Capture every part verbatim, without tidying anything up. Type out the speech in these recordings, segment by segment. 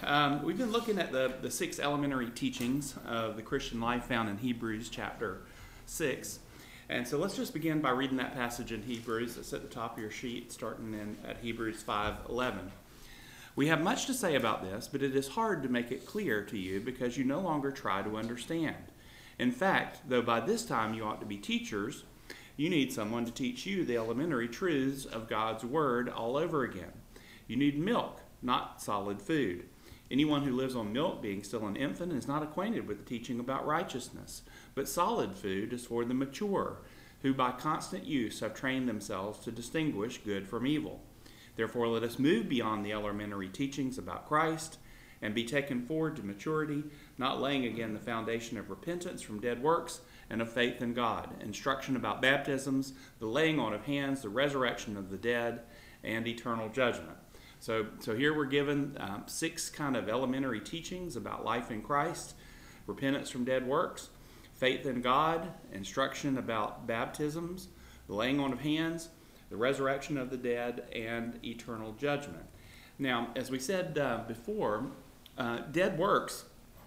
Um, we've been looking at the, the six elementary teachings of the Christian life found in Hebrews chapter six. And so let's just begin by reading that passage in Hebrews. It's at the top of your sheet, starting in at Hebrews five eleven. We have much to say about this, but it is hard to make it clear to you because you no longer try to understand. In fact, though by this time you ought to be teachers, you need someone to teach you the elementary truths of God's Word all over again. You need milk, not solid food. Anyone who lives on milk, being still an infant, is not acquainted with the teaching about righteousness. But solid food is for the mature, who by constant use have trained themselves to distinguish good from evil. Therefore, let us move beyond the elementary teachings about Christ and be taken forward to maturity, not laying again the foundation of repentance from dead works and of faith in God, instruction about baptisms, the laying on of hands, the resurrection of the dead, and eternal judgment. So, so here we're given um, six kind of elementary teachings about life in Christ: repentance from dead works, faith in God, instruction about baptisms, the laying on of hands, the resurrection of the dead, and eternal judgment. Now, as we said uh, before, uh, dead works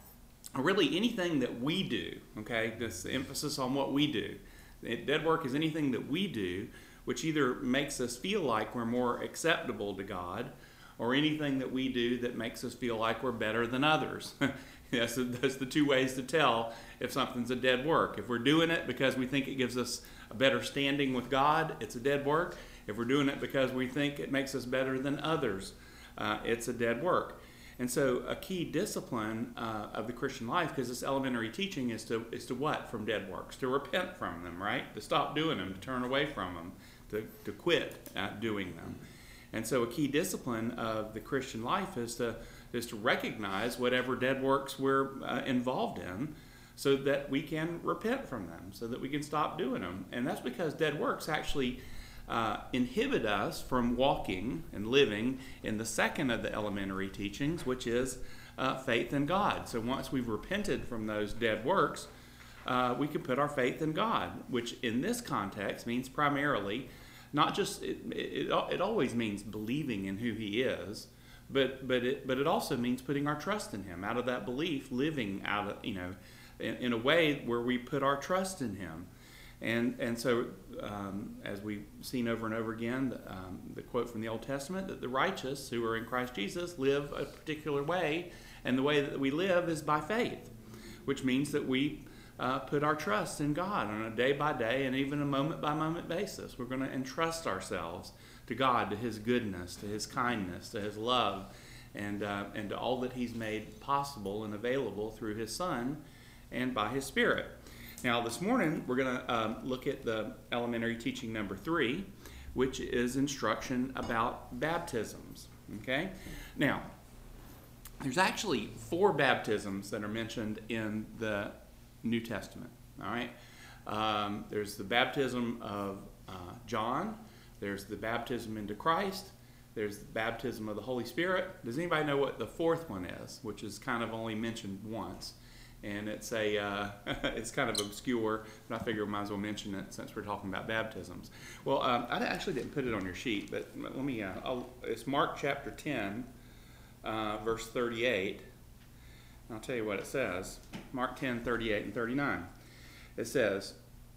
are really anything that we do, okay? This emphasis on what we do. Dead work is anything that we do which either makes us feel like we're more acceptable to God, or anything that we do that makes us feel like we're better than others. Yes, that's the two ways to tell if something's a dead work. If we're doing it because we think it gives us a better standing with God, it's a dead work. If we're doing it because we think it makes us better than others, uh, it's a dead work. And so a key discipline uh, of the Christian life, because this elementary teaching is to is to what from dead works? To repent from them, right? To stop doing them, to turn away from them, to, to quit uh, doing them. And so a key discipline of the Christian life is to is to recognize whatever dead works we're uh, involved in, so that we can repent from them, so that we can stop doing them. And that's because dead works actually uh, inhibit us from walking and living in the second of the elementary teachings, which is uh, faith in God. So once we've repented from those dead works, uh, we can put our faith in God, which in this context means primarily not just, it, it, it always means believing in who He is, but but it but it also means putting our trust in Him. Out of that belief, living out of, you know, in, in a way where we put our trust in Him. And and so, um, as we've seen over and over again, um, the quote from the Old Testament, that the righteous who are in Christ Jesus live a particular way, and the way that we live is by faith, which means that we uh, put our trust in God on a day-by-day and even a moment-by-moment basis. We're going to entrust ourselves to God, to His goodness, to His kindness, to His love, and uh, and to all that He's made possible and available through His Son and by His Spirit. Now, this morning, we're going to um, look at the elementary teaching number three, which is instruction about baptisms, okay? Now, there's actually four baptisms that are mentioned in the New Testament, all right? Um, there's the baptism of uh, John. There's the baptism into Christ. There's the baptism of the Holy Spirit. Does anybody know what the fourth one is, which is kind of only mentioned once? And it's a uh, it's kind of obscure, but I figure we might as well mention it since we're talking about baptisms. Well, um, I actually didn't put it on your sheet, but let me. Uh, I'll, it's Mark chapter ten, uh, verse thirty-eight. I'll tell you what it says. Mark ten, thirty-eight and thirty-nine. It says,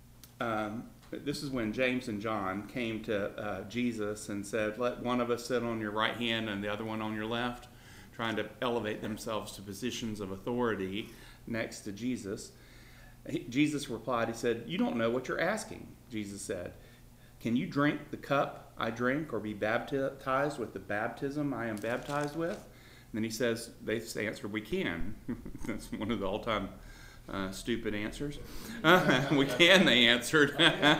um, this is when James and John came to uh, Jesus and said, "Let one of us sit on your right hand and the other one on your left," trying to elevate themselves to positions of authority next to Jesus. He, Jesus replied, he said, "You don't know what you're asking." Jesus said, "Can you drink the cup I drink or be baptized with the baptism I am baptized with?" And then he says, they answered, "We can." That's one of the all-time uh, stupid answers. Uh, we can, they answered.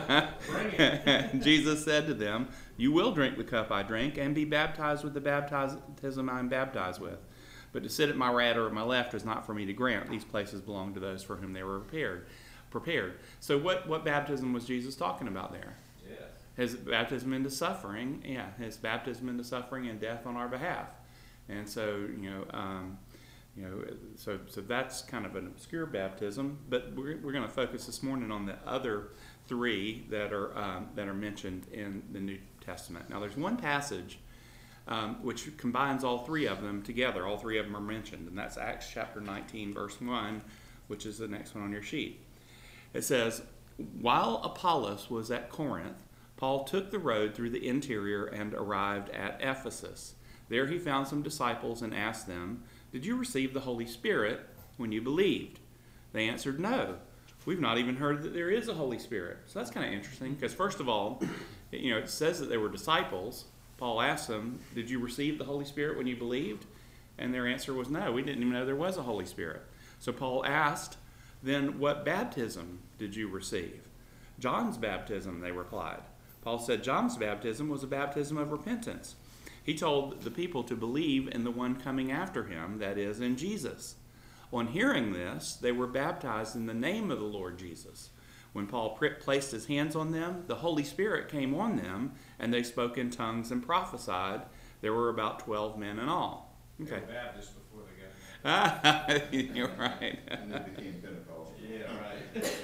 Jesus said to them, "You will drink the cup I drink and be baptized with the baptism I am baptized with. But to sit at my right or at my left is not for me to grant. These places belong to those for whom they were prepared." Prepared. So what, what baptism was Jesus talking about there? Yes. His baptism into suffering. Yeah, his baptism into suffering and death on our behalf. And so, you know, um, you know, so so that's kind of an obscure baptism. But we're we're going to focus this morning on the other three that are um, that are mentioned in the New Testament. Now, there's one passage um, which combines all three of them together. All three of them are mentioned, and that's Acts chapter nineteen, verse one, which is the next one on your sheet. It says, while Apollos was at Corinth, Paul took the road through the interior and arrived at Ephesus. There he found some disciples and asked them, did you receive the Holy Spirit when you believed? They answered, no. We've not even heard that there is a Holy Spirit. So that's kind of interesting because, first of all, you know, it says that they were disciples. Paul asked them, did you receive the Holy Spirit when you believed? And their answer was no. We didn't even know there was a Holy Spirit. So Paul asked, then what baptism did you receive? John's baptism, they replied. Paul said John's baptism was a baptism of repentance. He told the people to believe in the one coming after him, that is, in Jesus. On hearing this, they were baptized in the name of the Lord Jesus. When Paul placed his hands on them, the Holy Spirit came on them, and they spoke in tongues and prophesied. There were about twelve men in all. Okay. They were Baptists before they got You're right. and they became Pentecostal. Yeah, right.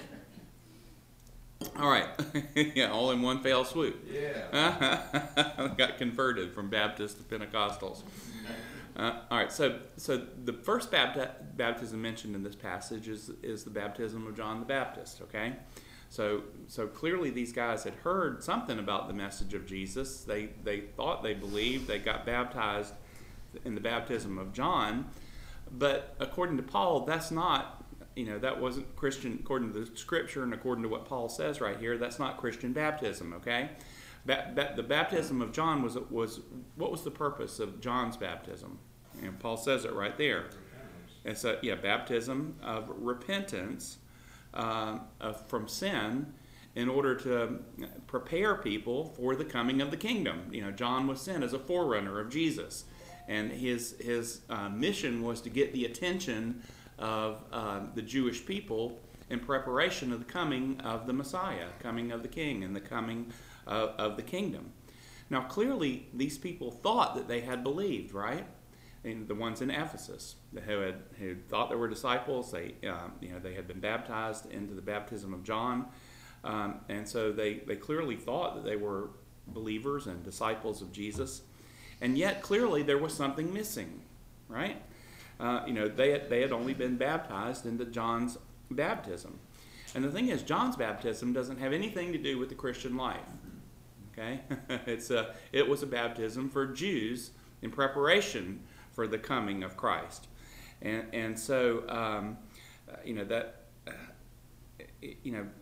All right. Yeah, all in one fell swoop. Yeah. Got converted from Baptists to Pentecostals. Uh, all right, so so the first bapti- baptism mentioned in this passage is is the baptism of John the Baptist. Okay, so so clearly these guys had heard something about the message of Jesus. They they thought they believed. They got baptized in the baptism of John, but according to Paul, that's not, you know, that wasn't Christian according to the Scripture and according to what Paul says right here. That's not Christian baptism. Okay. Ba- ba- the baptism of John was was what was the purpose of John's baptism? And Paul says it right there. It's a yeah baptism of repentance uh, of, from sin, in order to prepare people for the coming of the kingdom. You know, John was sent as a forerunner of Jesus, and his his uh, mission was to get the attention of uh, the Jewish people in preparation of the coming of the Messiah, coming of the King, and the coming Of, of the kingdom. Now, clearly, these people thought that they had believed, right? And the ones in Ephesus who had who thought they were disciples, they um, you know they had been baptized into the baptism of John, um, and so they they clearly thought that they were believers and disciples of Jesus, and yet clearly there was something missing, right? Uh, you know they had, they had only been baptized into John's baptism, and the thing is, John's baptism doesn't have anything to do with the Christian life. Okay, it's a it was a baptism for Jews in preparation for the coming of Christ, and and so um, you know that uh, you know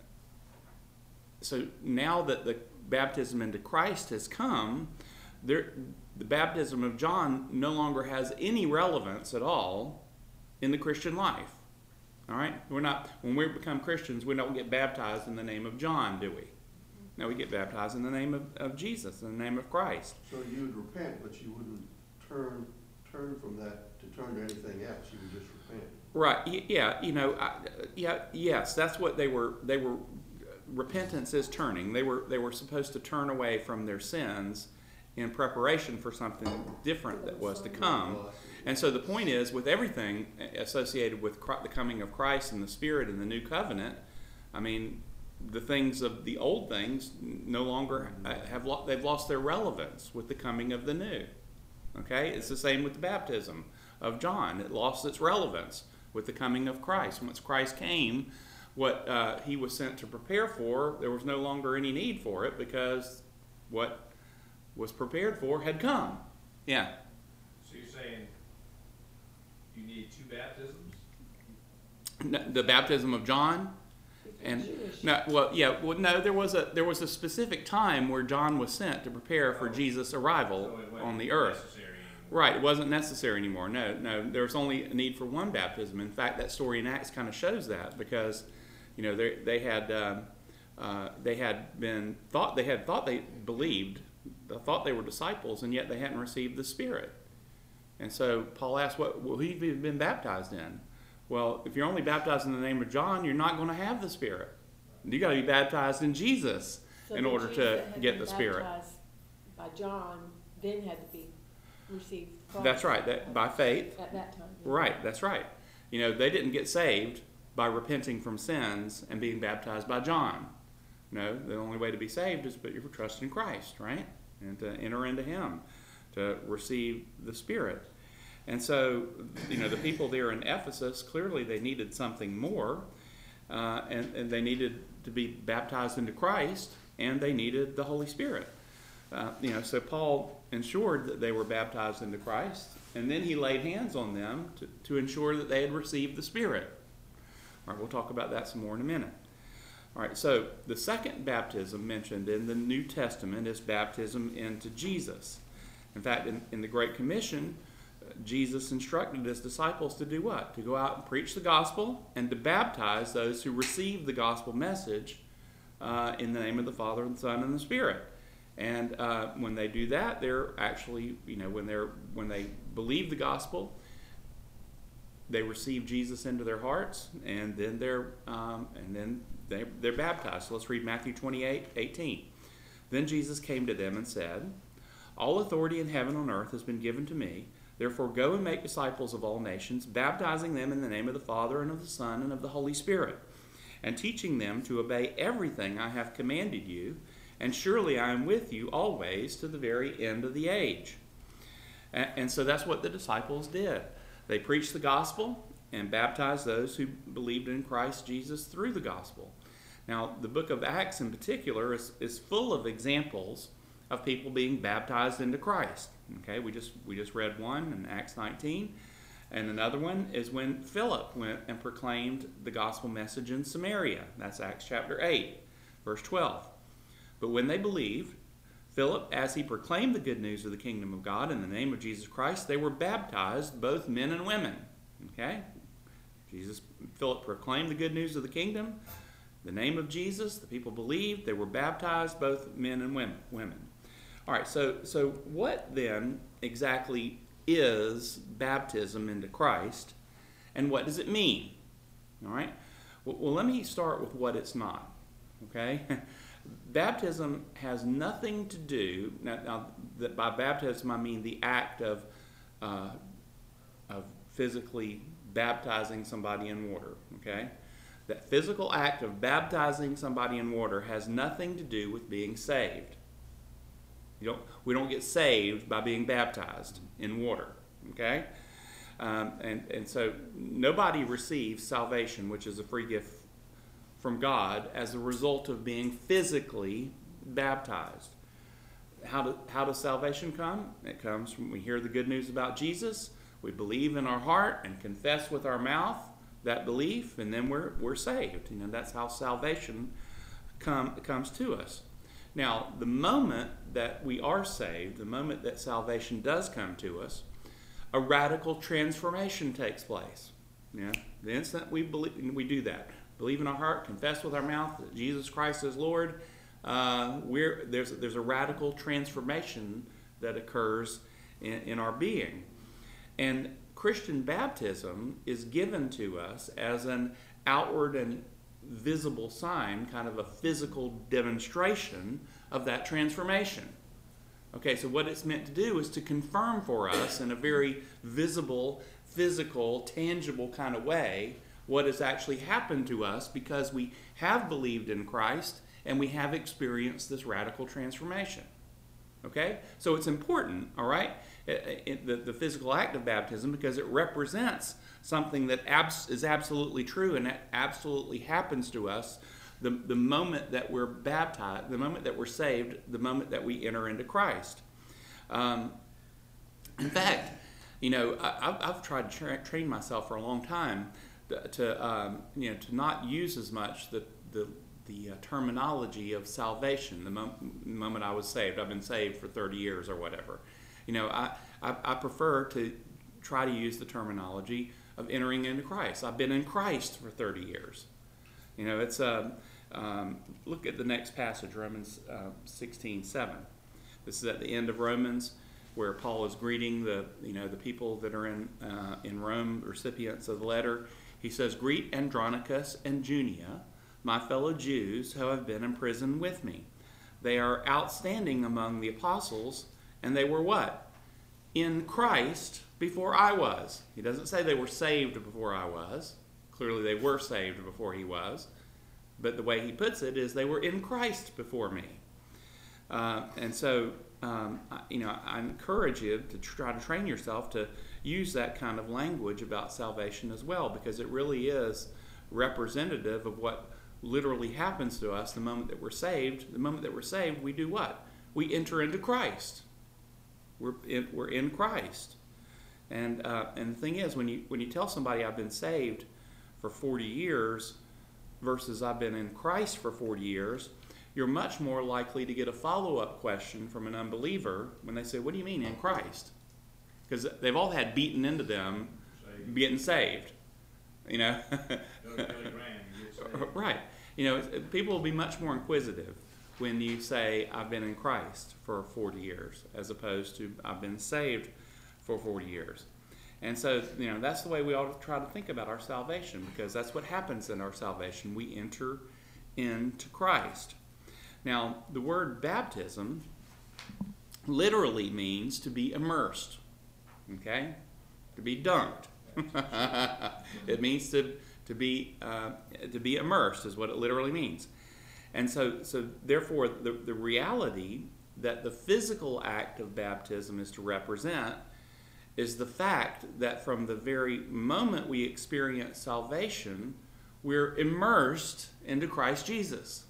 so now that the baptism into Christ has come, there the baptism of John no longer has any relevance at all in the Christian life. All right, we're not when we become Christians, we don't get baptized in the name of John, do we? No, we get baptized in the name of, of Jesus, in the name of Christ. So you would repent, but you wouldn't turn turn from that to turn to anything else. You would just repent. Right? Y- yeah. You know. I, yeah. Yes. That's what they were. They were. Repentance is turning. They were. They were supposed to turn away from their sins in preparation for something different that was to come. And so the point is, with everything associated with the coming of Christ and the Spirit and the new covenant, I mean, the things of the old things no longer have lo- they've lost their relevance with the coming of the new. Okay, it's the same with the baptism of John. It lost its relevance with the coming of Christ. Once Christ came, what uh, he was sent to prepare for, there was no longer any need for it because what was prepared for had come. Yeah. So you're saying you need two baptisms? No, the baptism of John. And no, well, yeah, well, no. There was a there was a specific time where John was sent to prepare for Jesus' arrival So it on the wasn't earth. necessary anymore. Right, it wasn't necessary anymore. No, no. There was only a need for one baptism. In fact, that story in Acts kind of shows that because, you know, they they had um, uh, they had been thought they had thought they believed, thought they were disciples, and yet they hadn't received the Spirit. And so Paul asked, "What will he have been baptized in?" Well, if you're only baptized in the name of John, you're not going to have the Spirit. You got to be baptized in Jesus So in the order Jews to that had get been the Spirit. baptized by John then had to be received Christ That's right. That by faith. at that time. yeah. Right. That's right. You know, they didn't get saved by repenting from sins and being baptized by John. No, the only way to be saved is but you trust in Christ, right, and to enter into Him. to receive the Spirit. And so, you know, the people there in Ephesus, clearly they needed something more, uh, and, and they needed to be baptized into Christ, and they needed the Holy Spirit. Uh, you know, so Paul ensured that they were baptized into Christ, and then he laid hands on them to, to ensure that they had received the Spirit. All right, we'll talk about that some more in a minute. All right, so the second baptism mentioned in the New Testament is baptism into Jesus. In fact, in, in the Great Commission, uh, Jesus instructed his disciples to do what? To go out and preach the gospel and to baptize those who receive the gospel message uh, in the name of the Father and the Son and the Spirit. And uh, when they do that, they're actually, you know, when they're when they believe the gospel, they receive Jesus into their hearts, and then they're um, and then they they're baptized. So let's read Matthew twenty-eight, eighteen. Then Jesus came to them and said, "All authority in heaven and on earth has been given to me. Therefore go and make disciples of all nations, baptizing them in the name of the Father and of the Son and of the Holy Spirit, and teaching them to obey everything I have commanded you. And surely I am with you always to the very end of the age." And, and so that's what the disciples did. They preached the gospel and baptized those who believed in Christ Jesus through the gospel. Now, the book of Acts in particular is, is full of examples of people being baptized into Christ. Okay, we just we just read one in Acts nineteen, and another one is when Philip went and proclaimed the gospel message in Samaria. That's Acts chapter eight, verse twelve. But when they believed, Philip, as he proclaimed the good news of the kingdom of God in the name of Jesus Christ, they were baptized, both men and women. Okay? Jesus, Philip proclaimed the good news of the kingdom, the name of Jesus, the people believed, they were baptized, both men and women. women. All right, so, so what then exactly is baptism into Christ, and what does it mean? All right? Well, well let me start with what it's not. Okay? Baptism has nothing to do, now, now that by baptism I mean the act of, uh, of physically baptizing somebody in water, okay? That physical act of baptizing somebody in water has nothing to do with being saved. You don't, we don't get saved by being baptized in water, okay? Um, and, and so nobody receives salvation, which is a free gift from God, as a result of being physically baptized. How, do, how does salvation come? It comes from we hear the good news about Jesus, we believe in our heart and confess with our mouth that belief, and then we're, we're saved. You know, that's how salvation come, comes to us. Now, the moment that we are saved, the moment that salvation does come to us, a radical transformation takes place. Yeah? The instant we believe, we do that, believe in our heart, confess with our mouth that Jesus Christ is Lord, uh, we're, there's, there's a radical transformation that occurs in, in our being. And Christian baptism is given to us as an outward and visible sign, kind of a physical demonstration of that transformation. Okay, so what it's meant to do is to confirm for us in a very visible, physical, tangible kind of way what has actually happened to us because we have believed in Christ and we have experienced this radical transformation. Okay? So it's important, all right, it, it, the, the physical act of baptism, because it represents something that abs- is absolutely true and that absolutely happens to us the, the moment that we're baptized, the moment that we're saved, the moment that we enter into Christ. Um, in fact, you know, I, I've, I've tried to tra- train myself for a long time to um, you know to not use as much the the, the uh, terminology of salvation. The mo- moment I was saved, I've been saved for thirty years or whatever. You know, I, I I prefer to try to use the terminology of entering into Christ. I've been in Christ for thirty years. You know, it's uh, um, look at the next passage, Romans uh, sixteen seven. This is at the end of Romans, where Paul is greeting the you know the people that are in uh, in Rome, recipients of the letter. He says, "Greet Andronicus and Junia, my fellow Jews who have been in prison with me. They are outstanding among the apostles, and they were what? In Christ before I was." He doesn't say they were saved before I was. Clearly they were saved before he was. But the way he puts it is they were in Christ before me. Uh, and so um, I, you know, I encourage you to try to train yourself to use that kind of language about salvation as well, because it really is representative of what literally happens to us the moment that we're saved. The moment that we're saved, we do what? We enter into Christ. We're in, we're in Christ. And uh, and the thing is, when you when you tell somebody I've been saved for forty years versus I've been in Christ for forty years, you're much more likely to get a follow-up question from an unbeliever when they say, what do you mean in Christ? Because they've all had beaten into them Saved. getting saved. You know? Go to Billy Graham, you get saved. Right. You know, it's- people will be much more inquisitive when you say, I've been in Christ for forty years, as opposed to I've been saved for forty years. And so, you know, that's the way we ought to try to think about our salvation, because that's what happens in our salvation. We enter into Christ. Now, the word baptism literally means to be immersed, okay? To be dunked. It means to to be uh, to be immersed is what it literally means. And so, so therefore, the, the reality that the physical act of baptism is to represent is the fact that from the very moment we experience salvation, we're immersed into Christ Jesus.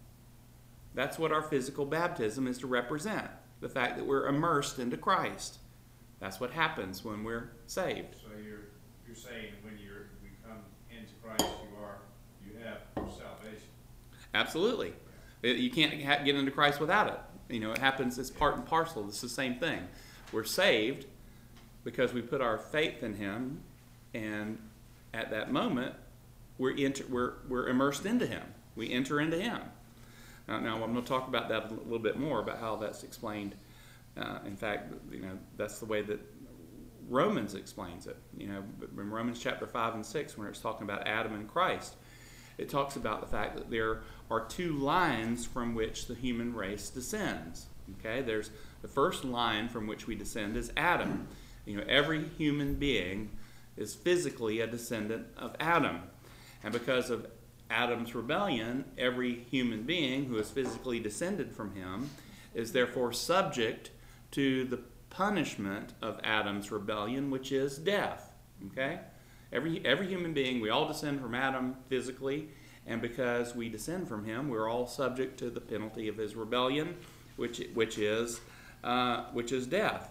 That's what our physical baptism is to represent, the fact that we're immersed into Christ. That's what happens when we're saved. So you're, you're saying when you're, we come into Christ, you are, you have salvation. Absolutely. It- You can't ha- get into Christ without it. You know, it happens, it's part and parcel. It's the same thing. We're saved because we put our faith in Him, and at that moment, we're, enter, we're, we're immersed into Him. We enter into Him. Now, now, I'm going to talk about that a little bit more, about how that's explained. Uh, in fact, you know, that's the way that Romans explains it. You know, in Romans chapter five and six, when it's talking about Adam and Christ, it talks about the fact that there are two lines from which the human race descends. Okay, there's the first line from which we descend is Adam. You know, every human being is physically a descendant of Adam. And because of Adam's rebellion, every human being who is physically descended from him is therefore subject to the punishment of Adam's rebellion, which is death. Okay? Every, every human being, we all descend from Adam physically, and because we descend from him, we're all subject to the penalty of his rebellion, which, which, is, uh, which is death.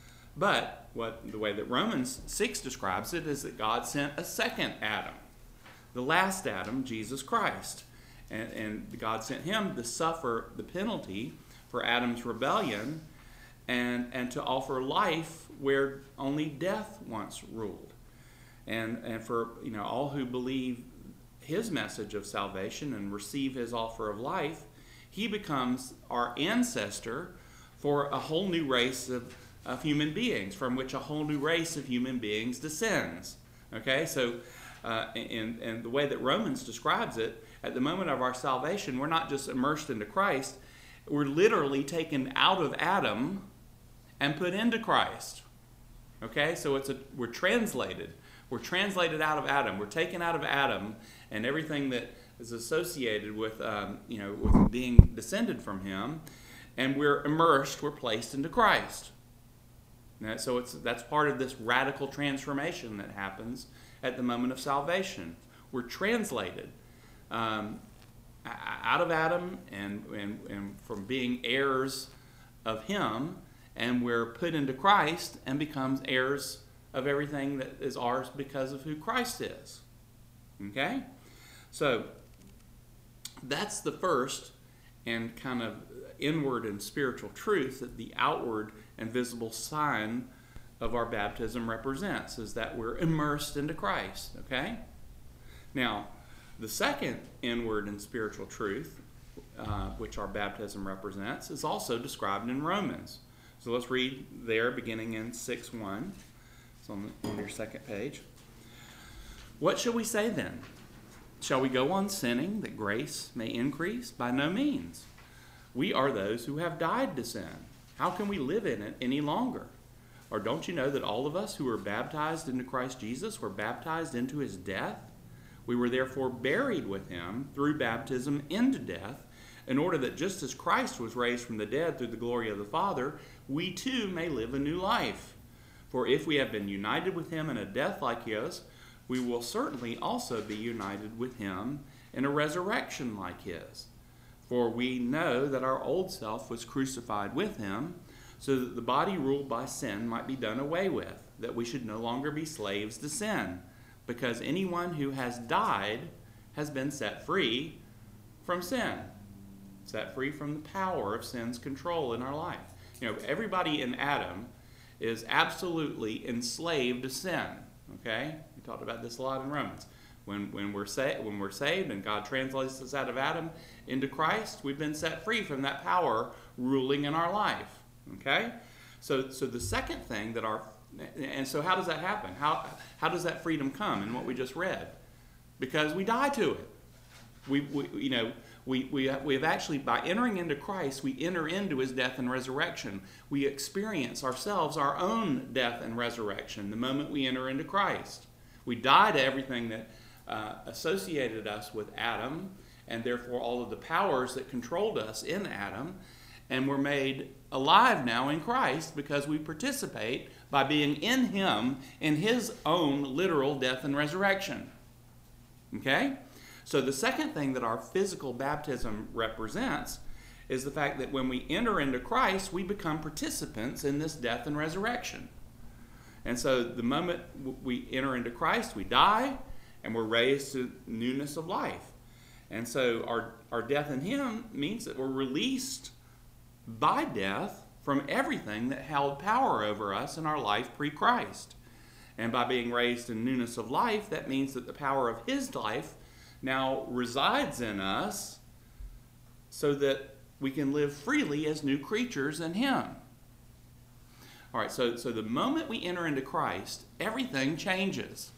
But what the way that Romans six describes it is that God sent a second Adam, the last Adam, Jesus Christ. And, and God sent him to suffer the penalty for Adam's rebellion and, and to offer life where only death once ruled. And, and for you know all who believe his message of salvation and receive his offer of life, he becomes our ancestor for a whole new race of, of human beings, from which a whole new race of human beings descends. Okay, so uh, and, and the way that Romans describes it, at the moment of our salvation, we're not just immersed into Christ, we're literally taken out of Adam and put into Christ. Okay, so it's a, we're translated. We're translated out of Adam. We're taken out of Adam and everything that is associated with, um, you know, with being descended from him, and we're immersed. We're placed into Christ. Now, so it's that's part of this radical transformation that happens at the moment of salvation. We're translated um, out of Adam and, and and from being heirs of him, and we're put into Christ and becomes heirs of everything that is ours because of who Christ is. Okay? So, that's the first and kind of inward and spiritual truth that the outward and visible sign of our baptism represents, is that we're immersed into Christ. Okay? Now, the second inward and spiritual truth, uh, which our baptism represents, is also described in Romans. So let's read there, beginning in six one. It's on, the, on your second page. What shall we say then? Shall we go on sinning that grace may increase? By no means. We are those who have died to sin. How can we live in it any longer? Or don't you know that all of us who were baptized into Christ Jesus were baptized into his death? We were therefore buried with him through baptism into death, in order that just as Christ was raised from the dead through the glory of the Father, we too may live a new life. For if we have been united with him in a death like his, we will certainly also be united with him in a resurrection like his. For we know that our old self was crucified with him, so that the body ruled by sin might be done away with, that we should no longer be slaves to sin, because anyone who has died has been set free from sin, set free from the power of sin's control in our life. You know, everybody in Adam is absolutely enslaved to sin. Okay, we talked about this a lot in Romans. When when we're sa- when we're saved and God translates us out of Adam into Christ, we've been set free from that power ruling in our life. Okay, so so the second thing that our and so how does that happen? How how does that freedom come in what we just read? Because we die to it. We, we you know we we we have actually, by entering into Christ, we enter into his death and resurrection. We experience ourselves our own death and resurrection the moment we enter into Christ. We die to everything that uh, associated us with Adam, and therefore all of the powers that controlled us in Adam, and we're made alive now in Christ because we participate by being in him in his own literal death and resurrection. Okay? So the second thing that our physical baptism represents is the fact that when we enter into Christ, we become participants in this death and resurrection. And so the moment we enter into Christ, we die, and we're raised to newness of life. And so our, our death in him means that we're released by death from everything that held power over us in our life pre-Christ. And by being raised in newness of life, that means that the power of his life now resides in us so that we can live freely as new creatures in him. All right, so, so the moment we enter into Christ, everything changes.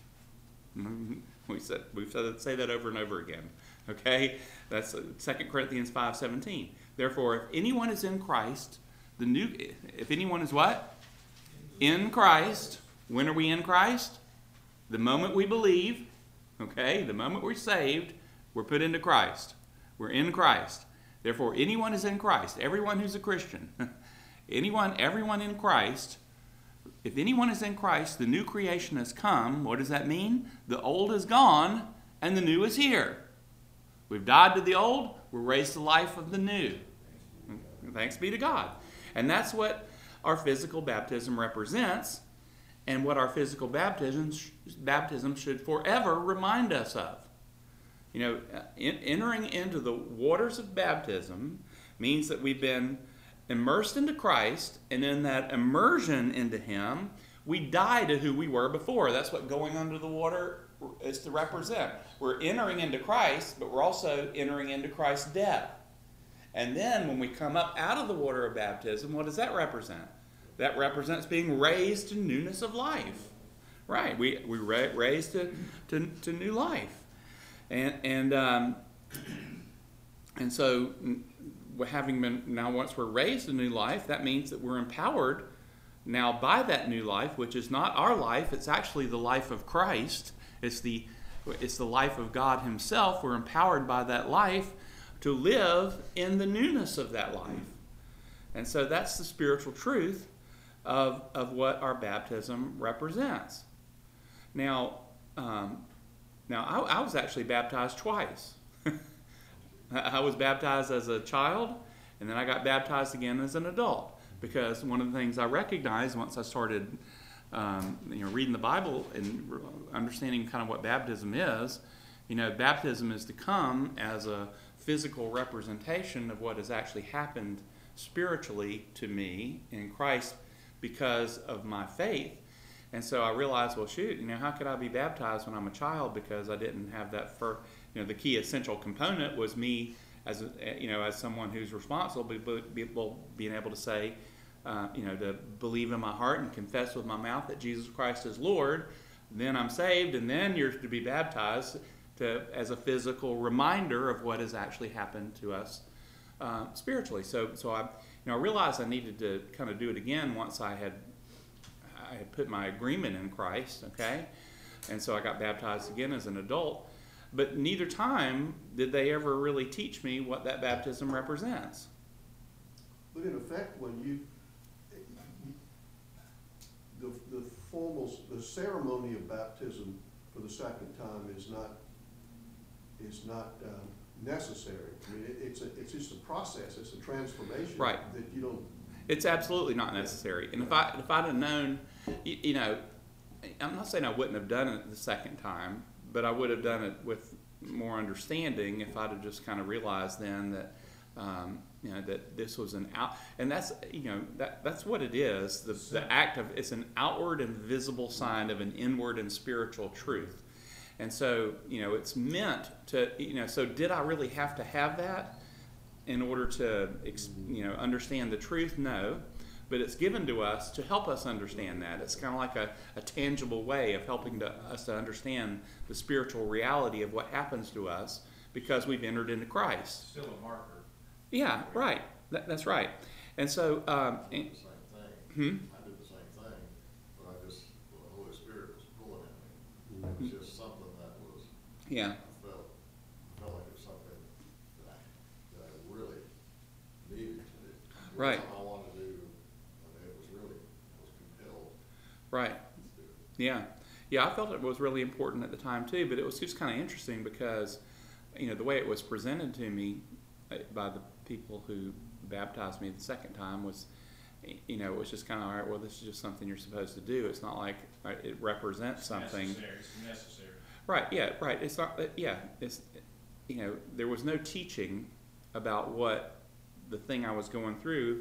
We said, we've said say that over and over again. Okay? That's Second Corinthians five seventeen. Therefore, if anyone is in Christ, the new if anyone is what? In Christ. When are we in Christ? The moment we believe. Okay? The moment we're saved, we're put into Christ. We're in Christ. Therefore, anyone is in Christ. Everyone who's a Christian. anyone, everyone in Christ. If anyone is in Christ, the new creation has come. What does that mean? The old is gone and the new is here. We've died to the old. We're raised to life of the new. Thanks be to God. And that's what our physical baptism represents, and what our physical baptism, baptism should forever remind us of. You know, in, entering into the waters of baptism means that we've been immersed into Christ, and in that immersion into him, we die to who we were before. That's what going under the water is to represent. We're entering into Christ, but we're also entering into Christ's death. And then when we come up out of the water of baptism, what does that represent? That represents being raised to newness of life. Right, we we ra- raised to, to, to new life. And, and, um, and so having been, now once we're raised to new life, that means that we're empowered now by that new life, which is not our life, it's actually the life of Christ. It's the, it's the life of God himself. We're empowered by that life to live in the newness of that life. And so that's the spiritual truth of, of what our baptism represents. Now, um, now I, I was actually baptized twice. I was baptized as a child, and then I got baptized again as an adult, because one of the things I recognized once I started um, you know, reading the Bible and understanding kind of what baptism is, you know, baptism is to come as a physical representation of what has actually happened spiritually to me in Christ because of my faith. And so I realized, well, shoot, you know, how could I be baptized when I'm a child, because I didn't have that for, you know, the key essential component was me as, a, you know, as someone who's responsible, being able to say, uh, you know, to believe in my heart and confess with my mouth that Jesus Christ is Lord. Then I'm saved, and then you're to be baptized to, as a physical reminder of what has actually happened to us uh, spiritually. So, so I, you know, I realized I needed to kind of do it again once I had, I had put my agreement in Christ. Okay, and so I got baptized again as an adult. But neither time did they ever really teach me what that baptism represents. But in effect, when you, the, the formal, the ceremony of baptism for the second time is not, is not um, necessary. I mean, it, it's a, it's just a process, it's a transformation. Right. That you don't. It's absolutely not necessary. And if I if I'd have known, you, you know, I'm not saying I wouldn't have done it the second time, but I would have done it with more understanding if I'd have just kind of realized then that, um, you know, that this was an out, and that's, you know, that that's what it is. The the act of, it's an outward and visible sign of an inward and spiritual truth. And so, you know, it's meant to, you know, so did I really have to have that in order to, you know, understand the truth? No. But it's given to us to help us understand that. It's kind of like a, a tangible way of helping to, us to understand the spiritual reality of what happens to us because we've entered into Christ. Still a marker. Yeah, right. That, that's right. And so, um, I did and, the same thing. hmm? I did the same thing, but I just, well, the Holy Spirit was pulling at me. It was just something that was, Yeah, I felt, felt like it was something that I, that I really needed to do. It was Right. something I wanted to do, and it was really, I was compelled right. to do it. Yeah. Yeah, I felt it was really important at the time too, but it was just kind of interesting because, you know, the way it was presented to me uh, by the people who baptized me the second time was, you know, it was just kind of, all right, well, this is just something you're supposed to do. It's not like uh, it represents something. Necessary, it's necessary. Right, yeah, right. It's not, that- yeah, it's, you know, there was no teaching about what the thing I was going through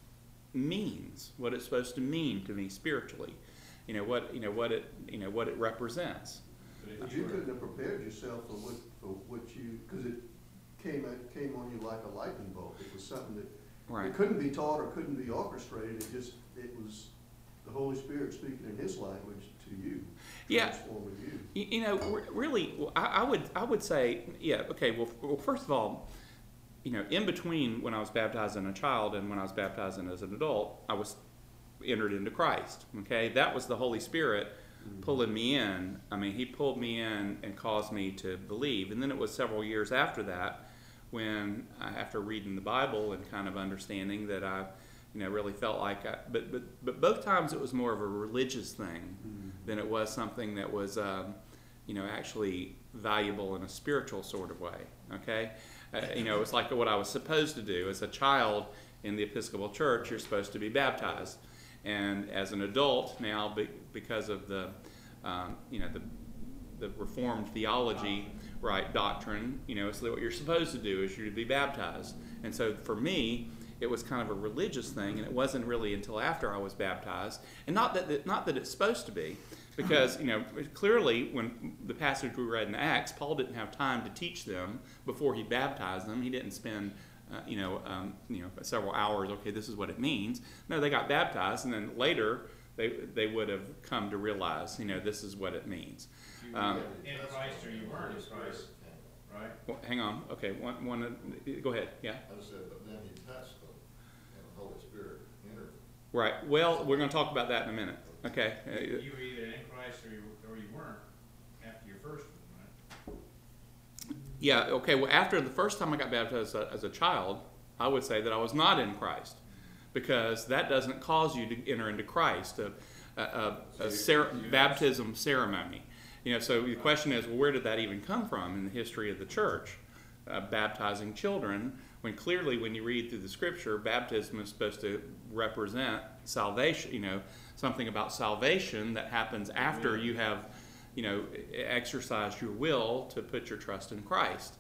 means, what it's supposed to mean to me spiritually. You know, what, you know, what it, you know, what it represents. But But if you you were, couldn't have prepared yourself for what, for what you, because it came, at- came on you like a lightning bolt. It was something that, Right, it couldn't be taught or couldn't be orchestrated. It just, it was the Holy Spirit speaking in His language to you. Yeah. Transforming you. you, you know, re- really, well, I, I would, I would say, yeah, okay. Well, f- well, first of all, you know, in between when I was baptized as a child and when I was baptized as an adult, I was entered into Christ. Okay, that was the Holy Spirit pulling me in. I mean, He pulled me in and caused me to believe. And then it was several years after that when, I, after reading the Bible and kind of understanding that I, you know, really felt like I, but but but both times it was more of a religious thing than it was something that was, um, you know, actually valuable in a spiritual sort of way. Okay, uh, you know, it's like what I was supposed to do as a child in the Episcopal Church. You're supposed to be baptized, and as an adult now, be, because of the, um, you know, the the Reformed theology, right, doctrine, you know, it's what you're supposed to do is you're to be baptized. And so for me, it was kind of a religious thing, and it wasn't really until after I was baptized, and not that, that not that it's supposed to be, because, you know, clearly when the passage we read in Acts, Paul didn't have time to teach them before he baptized them. He didn't spend, uh, you know, um, you know, several hours. Okay, this is what it means. No, they got baptized, and then later they they would have come to realize, you know, this is what it means. you Um, were in Christ or you weren't in Christ, right? Well, hang on. Okay, one one. uh, Go ahead. Yeah. I just said, but then He touched them, and the Holy Spirit entered. Right. Well, we're going to talk about that in a minute. Okay. Uh, You were either in Christ or you, or you weren't after your first one, right? Yeah, okay, well, after the first time I got baptized as a, as a child, I would say that I was not in Christ, because that doesn't cause you to enter into Christ, a, a, a, a cer- baptism ceremony. You know, so the question is, well, where did that even come from in the history of the church, uh, baptizing children, when clearly when you read through the scripture, baptism is supposed to represent salvation, you know, something about salvation that happens after you have, you know, exercised your will to put your trust in Christ.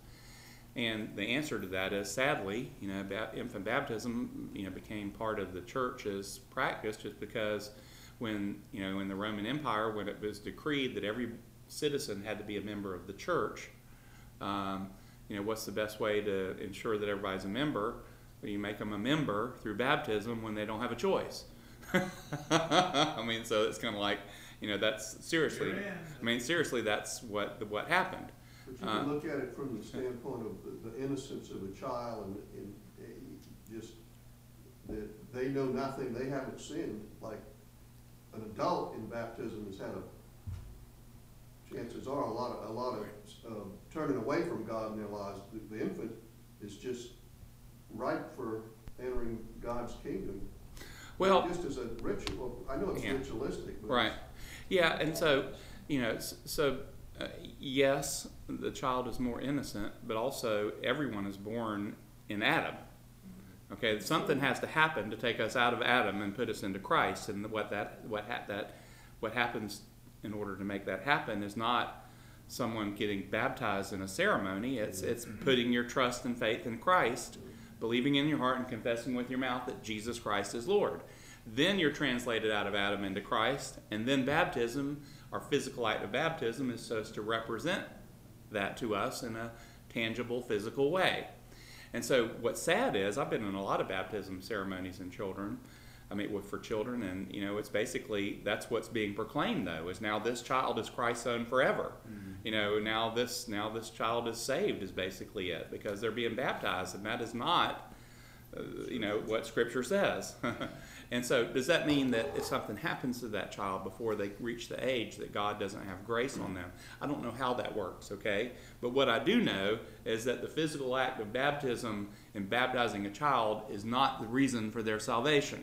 And the answer to that is, sadly, you know, ba- infant baptism, you know, became part of the church's practice just because when, you know, in the Roman Empire, when it was decreed that every citizen had to be a member of the church, um, you know, what's the best way to ensure that everybody's a member? Well, you make them a member through baptism when they don't have a choice. I mean, so it's kind of like, you know, that's seriously, You're in. I mean, seriously, that's what what happened. But you Uh, can look at it from the standpoint of the, the innocence of a child and, and, and just that they know nothing, they haven't sinned. Like an adult in baptism has had a chance chances are a lot of, a lot of, um, turning away from God in their lives. The, the infant is just ripe for entering God's kingdom. Well, Just as a ritual, I know it's Yeah. ritualistic, but. right. Yeah, and so, you know, s- so, uh, yes, the child is more innocent, but also everyone is born in Adam. Okay, something has to happen to take us out of Adam and put us into Christ, and what that what ha- that what happens in order to make that happen is not someone getting baptized in a ceremony. It's it's putting your trust and faith in Christ, believing in your heart and confessing with your mouth that Jesus Christ is Lord. Then you're translated out of Adam into Christ, and then baptism, our physical act of baptism, is supposed to represent that to us in a tangible, physical way. And so what's sad is, I've been in a lot of baptism ceremonies in children, I mean, with- for children, and, you know, it's basically, that's what's being proclaimed, though, is now this child is Christ's own forever. Mm-hmm. You know, now this, now this child is saved is basically it, because they're being baptized, and that is not, uh, you know, what Scripture says. And so does that mean that if something happens to that child before they reach the age that God doesn't have grace on them? I don't know how that works, okay? But what I do know is that the physical act of baptism and baptizing a child is not the reason for their salvation.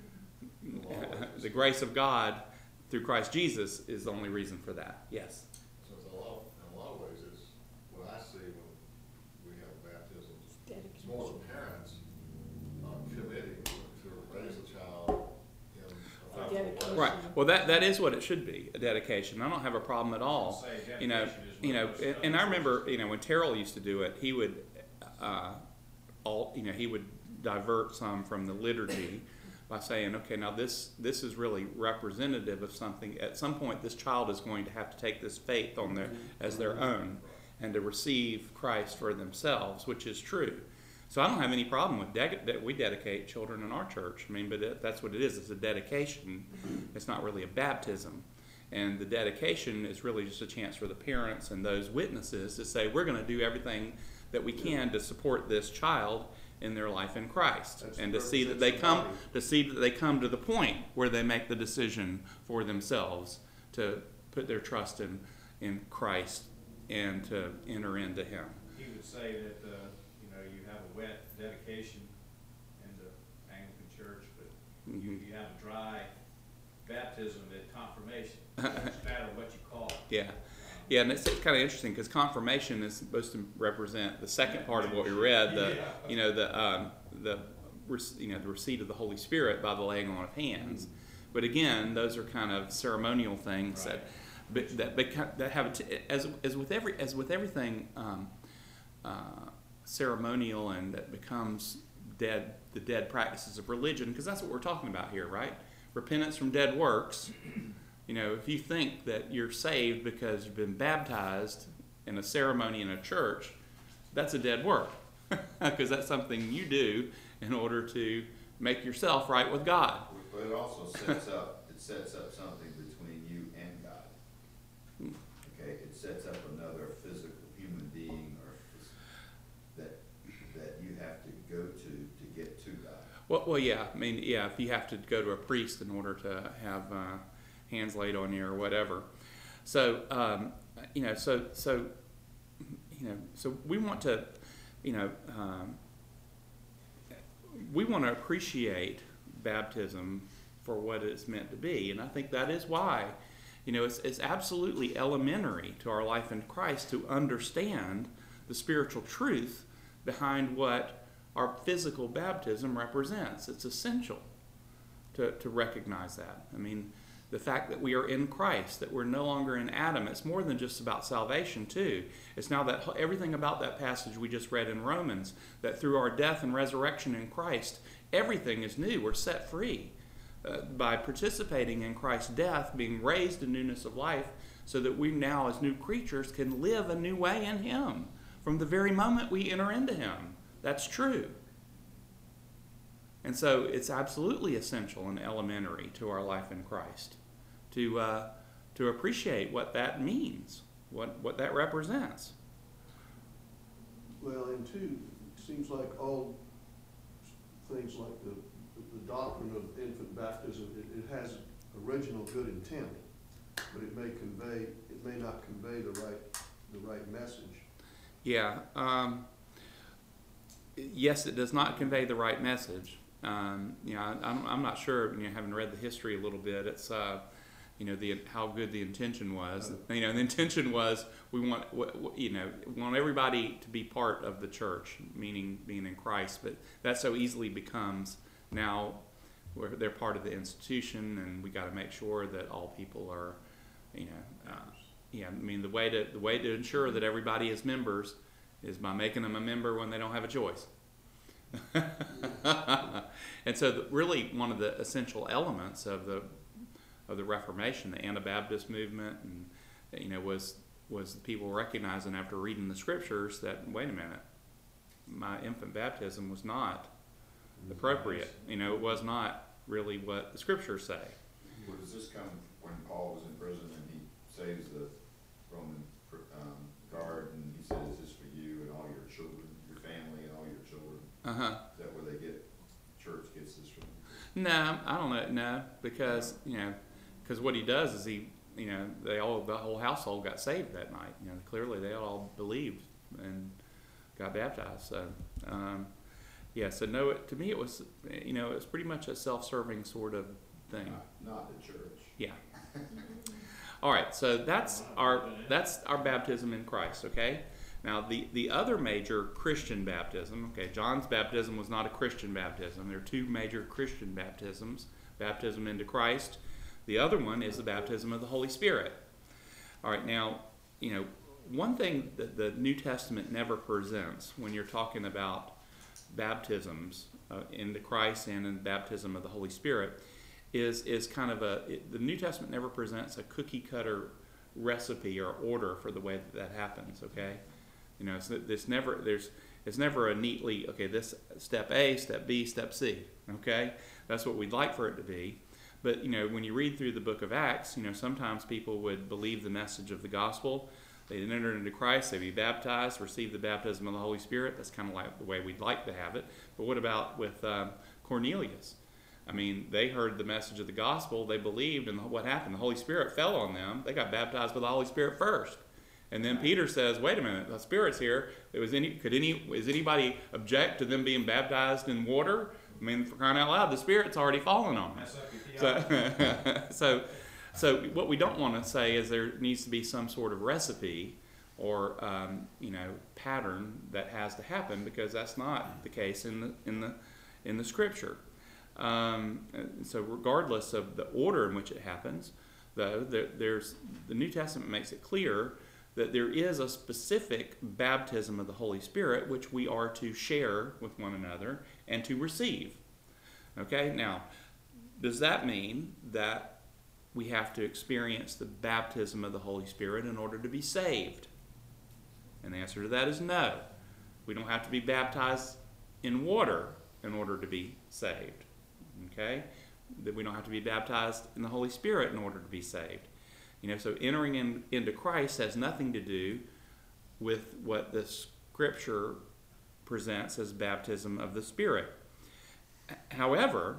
The grace of God through Christ Jesus is the only reason for that. Yes? So it's a lot, in a lot of ways, it's what I see when we have baptisms. It's more the parents uh, committing to raise a child in a faithful Dedication. way. Right. Well, that, that is what it should be, a dedication. I don't have a problem at all. Say You know, dedication is you one know, of those and, and I things. remember, you know, when Terrell used to do it, he would, uh, all, you know, he would divert some from the liturgy by saying, okay, now this this is really representative of something. At some point, this child is going to have to take this faith on their as their own, and to receive Christ for themselves, which is true. So I don't have any problem with de- that we dedicate children in our church. I mean, but it, that's what it is. It's a dedication. It's not really a baptism. And the dedication is really just a chance for the parents and those witnesses to say, we're going to do everything that we can to support this child in their life in Christ, That's and to the see that purpose they of come body. to see that they come to the point where they make the decision for themselves to put their trust in in Christ and to enter into Him. He would say that, uh, you know, you have a wet dedication in the Anglican Church, but Mhm. you have a dry baptism at confirmation. It doesn't matter what you call it. Yeah. Yeah, and it's, it's kind of interesting because confirmation is supposed to represent the second part of what we read, the Yeah. you know the um, the rec- you know the receipt of the Holy Spirit by the laying on of hands. But again, those are kind of ceremonial things Right. that but that beca- that have a t- as as with every as with everything um, uh, ceremonial, and that becomes dead the dead practices of religion, because that's what we're talking about here, right? Repentance from dead works. You know, if you think that you're saved because you've been baptized in a ceremony in a church, that's a dead work, because that's something you do in order to make yourself right with God. But it also sets up, it sets up something between you and God. Okay, it sets up another physical human being or phys- that, that you have to go to to get to God. Well, well, yeah. I mean, yeah. If you have to go to a priest in order to have uh, hands laid on you or whatever, so um, you know, so so you know, so we want to, you know, um, we want to appreciate baptism for what it's meant to be, and I think that is why, you know, it's it's absolutely elementary to our life in Christ to understand the spiritual truth behind what our physical baptism represents. It's essential to, to recognize that. I mean, the fact that we are in Christ, that we're no longer in Adam, it's more than just about salvation too. It's now that everything about that passage we just read in Romans, that through our death and resurrection in Christ, everything is new. We're set free uh, by participating in Christ's death, being raised in newness of life, so that we now as new creatures can live a new way in Him from the very moment we enter into Him. That's true. And so it's absolutely essential and elementary to our life in Christ to uh, to appreciate what that means, what, what that represents. Well, and two, it seems like all things like the, the doctrine of infant baptism, it, it has original good intent. but it may convey, it may not convey the right, the right message. Yeah. Um, yes, it does not convey the right message. Um, you know, I, I'm, I'm not sure. You know, having read the history a little bit, it's uh, you know, the how good the intention was. You know, the intention was we want, you know, want everybody to be part of the church, meaning being in Christ. But that so easily becomes now where they're part of the institution, and we got to make sure that all people are, you know, uh, yeah. I mean, the way to the way to ensure that everybody is members is by making them a member when they don't have a choice. And so, the, really, one of the essential elements of the of the Reformation, the Anabaptist movement, and you know, was was people recognizing after reading the scriptures that wait a minute, my infant baptism was not appropriate. You know, it was not really what the scriptures say. Well, does this come when Paul was in prison and he saves the Roman um, guard and he says, "This is for you and all your children, your family and all your children"? Uh huh. Is that where they get church gets this from? No, I don't know. No, because you know, because what he does is he, you know, they all the whole household got saved that night. You know, clearly they all believed and got baptized. So, um, yeah. So no, it, to me it was, you know, it was pretty much a self-serving sort of thing. Not, not the church. Yeah. All right. So that's our that's our baptism in Christ. Okay. Now, the, the other major Christian baptism, okay, John's baptism was not a Christian baptism. There are two major Christian baptisms, baptism into Christ. The other one is the baptism of the Holy Spirit. All right, now, you know, one thing that the New Testament never presents when you're talking about baptisms uh, into Christ and in the baptism of the Holy Spirit is, is kind of a, it, the New Testament never presents a cookie-cutter recipe or order for the way that that happens, okay? You know, it's, it's never there's it's never a neatly okay. This step A, step B, step C. Okay, that's what we'd like for it to be. But you know, when you read through the book of Acts, you know, sometimes people would believe the message of the gospel. They'd enter into Christ. They'd be baptized, receive the baptism of the Holy Spirit. That's kind of like the way we'd like to have it. But what about with um, Cornelius? I mean, they heard the message of the gospel. They believed, and what happened? The Holy Spirit fell on them. They got baptized with the Holy Spirit first. And then Peter says, "Wait a minute, the Spirit's here. It was any, could any, is anybody object to them being baptized in water? I mean, for crying out loud, the Spirit's already fallen on them." So, so, so what we don't want to say is there needs to be some sort of recipe or um, you know, pattern that has to happen, because that's not the case in the in the in the Scripture. Um, so, regardless of the order in which it happens, though, there, there's the New Testament makes it clear that there is a specific baptism of the Holy Spirit which we are to share with one another and to receive. Okay, now, does that mean that we have to experience the baptism of the Holy Spirit in order to be saved? And the answer to that is no. We don't have to be baptized in water in order to be saved. Okay? That we don't have to be baptized in the Holy Spirit in order to be saved. You know, so entering in, into Christ has nothing to do with what the Scripture presents as baptism of the Spirit. However,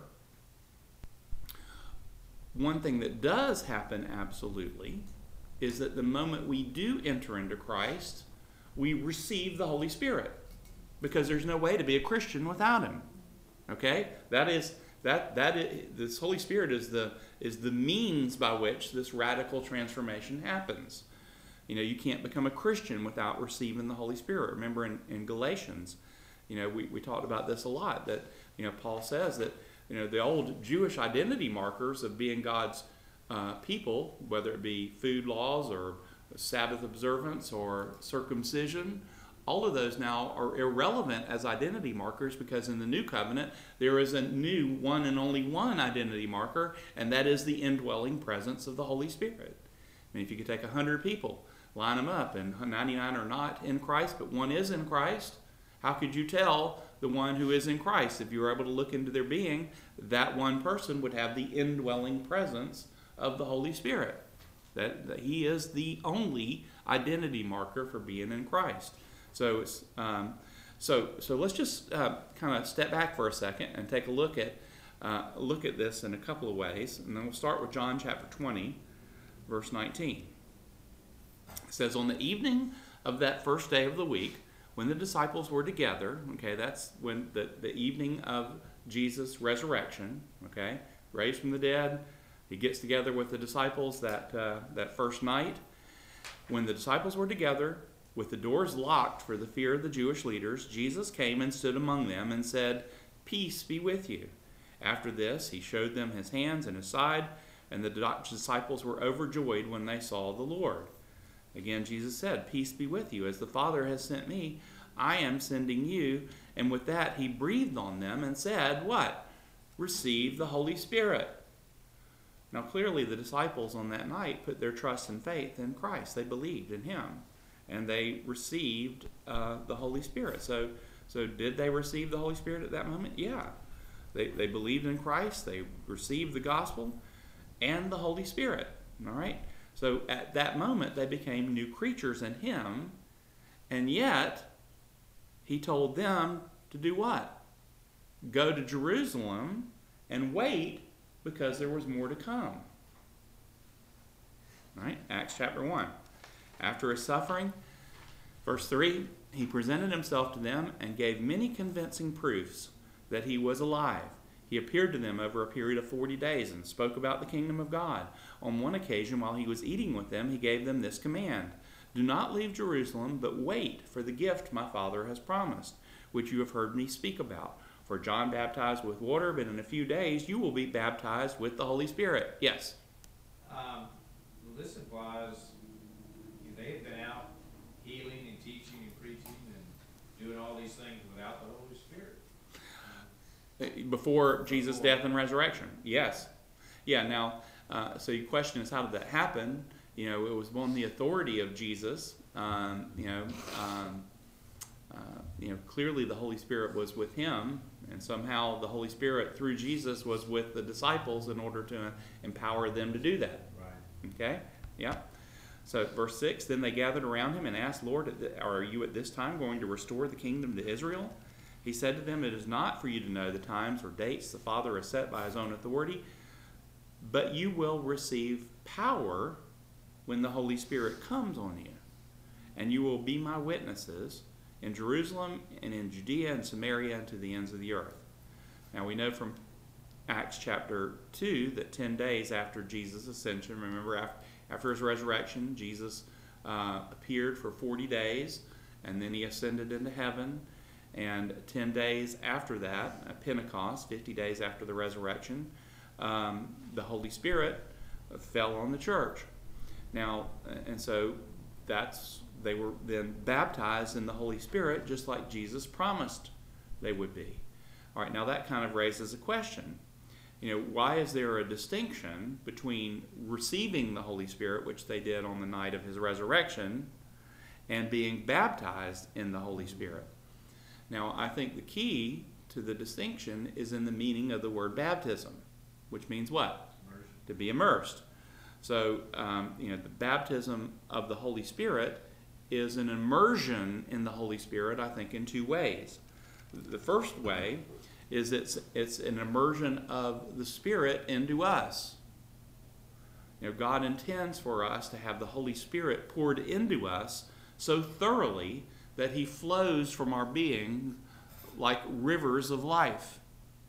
one thing that does happen absolutely is that the moment we do enter into Christ, we receive the Holy Spirit, because there's no way to be a Christian without Him. Okay? That is... That that is, this Holy Spirit is the is the means by which this radical transformation happens. You know, you can't become a Christian without receiving the Holy Spirit. Remember in, in Galatians, you know, we, we talked about this a lot, that, you know, Paul says that, you know, the old Jewish identity markers of being God's uh, people, whether it be food laws or Sabbath observance or circumcision, all of those now are irrelevant as identity markers, because in the New Covenant, there is a new one and only one identity marker, and that is the indwelling presence of the Holy Spirit. I mean, if you could take one hundred people, line them up, and ninety-nine are not in Christ, but one is in Christ, how could you tell the one who is in Christ? If you were able to look into their being, that one person would have the indwelling presence of the Holy Spirit. That, that he is the only identity marker for being in Christ. So, it's, um, so, so let's just uh, kind of step back for a second and take a look at uh, look at this in a couple of ways, and then we'll start with John chapter twenty. verse nineteen. It says, on the evening of that first day of the week, when the disciples were together, okay, that's when the, the evening of Jesus' resurrection, okay, raised from the dead, he gets together with the disciples that, uh, that first night. When the disciples were together, with the doors locked for the fear of the Jewish leaders, Jesus came and stood among them and said, peace be with you. After this, he showed them his hands and his side, and the disciples were overjoyed when they saw the Lord. Again, Jesus said, peace be with you. As the Father has sent me, I am sending you. And with that, he breathed on them and said, what? Receive the Holy Spirit. Now, clearly, the disciples on that night put their trust and faith in Christ. They believed in him, and they received uh, the Holy Spirit. So, so did they receive the Holy Spirit at that moment? Yeah. They, they believed in Christ. They received the gospel and the Holy Spirit. All right? So at that moment, they became new creatures in him, and yet he told them to do what? Go to Jerusalem and wait, because there was more to come. All right? Acts chapter one. After his suffering, verse three, he presented himself to them and gave many convincing proofs that he was alive. He appeared to them over a period of forty days and spoke about the kingdom of God. On one occasion, while he was eating with them, he gave them this command: do not leave Jerusalem, but wait for the gift my Father has promised, which you have heard me speak about. For John baptized with water, but in a few days you will be baptized with the Holy Spirit. Yes? Um, well, this implies they had been out healing and teaching and preaching and doing all these things without the Holy Spirit. Before Jesus' death and resurrection. Yes. Yeah, now, uh, so your question is, how did that happen? You know, it was on the authority of Jesus. Um, you know, um, uh, you know, clearly the Holy Spirit was with him, and somehow the Holy Spirit, through Jesus, was with the disciples in order to empower them to do that. Right. Okay? Yeah. So, verse six, then they gathered around him and asked, Lord, are you at this time going to restore the kingdom to Israel? He said to them, it is not for you to know the times or dates the Father has set by his own authority, but you will receive power when the Holy Spirit comes on you. And you will be my witnesses in Jerusalem and in Judea and Samaria and to the ends of the earth. Now we know from Acts chapter two that ten days after Jesus' ascension, remember after, after his resurrection, Jesus uh, appeared for forty days, and then he ascended into heaven. And ten days after that, at Pentecost, fifty days after the resurrection, um, the Holy Spirit fell on the church. Now, and so that's, they were then baptized in the Holy Spirit just like Jesus promised they would be. All right, now that kind of raises a question. You know, why is there a distinction between receiving the Holy Spirit, which they did on the night of his resurrection, and being baptized in the Holy Spirit? Now, I think the key to the distinction is in the meaning of the word baptism, which means what? Immersion. To be immersed. So, um, you know, the baptism of the Holy Spirit is an immersion in the Holy Spirit, I think, in two ways. The first way is it's, it's an immersion of the Spirit into us. You know, God intends for us to have the Holy Spirit poured into us so thoroughly that he flows from our being like rivers of life.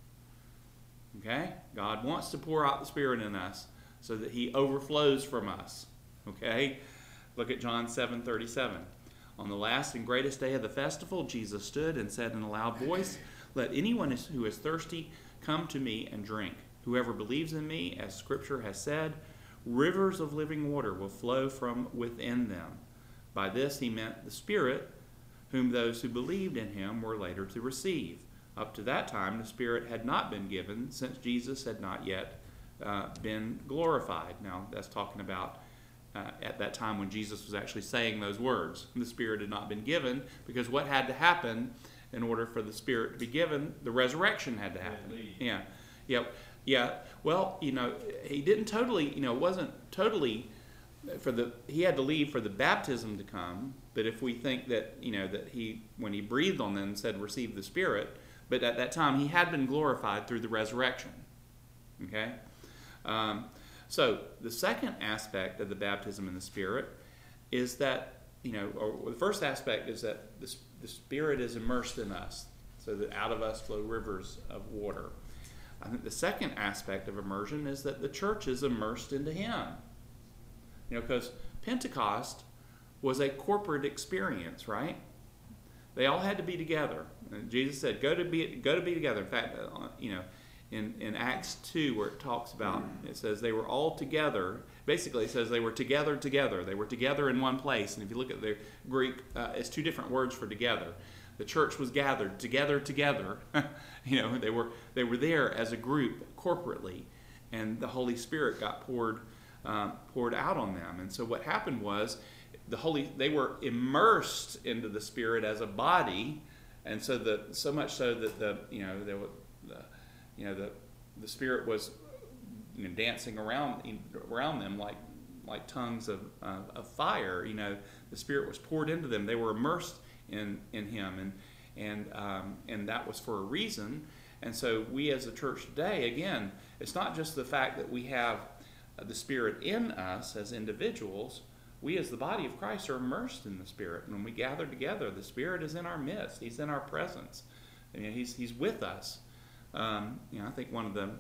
Okay? God wants to pour out the Spirit in us so that he overflows from us. Okay? Look at John seven thirty-seven. On the last and greatest day of the festival, Jesus stood and said in a loud voice, let anyone who is thirsty come to me and drink. Whoever believes in me, as Scripture has said, rivers of living water will flow from within them. By this he meant the Spirit, whom those who believed in him were later to receive. Up to that time, the Spirit had not been given, since Jesus had not yet uh, been glorified. Now, that's talking about uh, at that time when Jesus was actually saying those words. The Spirit had not been given, because what had to happen in order for the Spirit to be given? The resurrection had to happen. Yeah, yeah, yeah. Well, you know, he didn't totally, you know, it wasn't totally for the, he had to leave for the baptism to come. But if we think that, you know, that he, when he breathed on them, said, receive the Spirit, but at that time he had been glorified through the resurrection. Okay? Um, So the second aspect of the baptism in the Spirit is that, you know, or the first aspect is that the, the Spirit is immersed in us, so that out of us flow rivers of water. I think the second aspect of immersion is that the church is immersed into Him. You know, because Pentecost was a corporate experience, right? They all had to be together. And Jesus said, "Go to be, go to be together." In fact, uh, you know, in, in Acts two, where it talks about, it says they were all together. Basically, it says they were together together. They were together in one place. And if you look at the Greek, uh, it's two different words for together. The church was gathered together together. You know, they were they were there as a group corporately, and the Holy Spirit got poured um, poured out on them. And so what happened was, the Holy they were immersed into the Spirit as a body, and so the so much so that the you know there was the you know the the Spirit was you know, dancing around around them like like tongues of uh, of fire. You know, the Spirit was poured into them. They were immersed in in Him, and and um, and that was for a reason. And so we as a church today, again, it's not just the fact that we have the Spirit in us as individuals. We as the body of Christ are immersed in the Spirit. And when we gather together, the Spirit is in our midst. He's in our presence. I mean, he's he's with us. Um, you know, I think one of the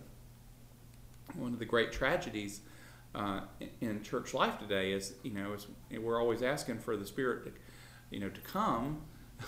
one of the great tragedies uh, in, in church life today is, you know, is we're always asking for the Spirit to, you know, to come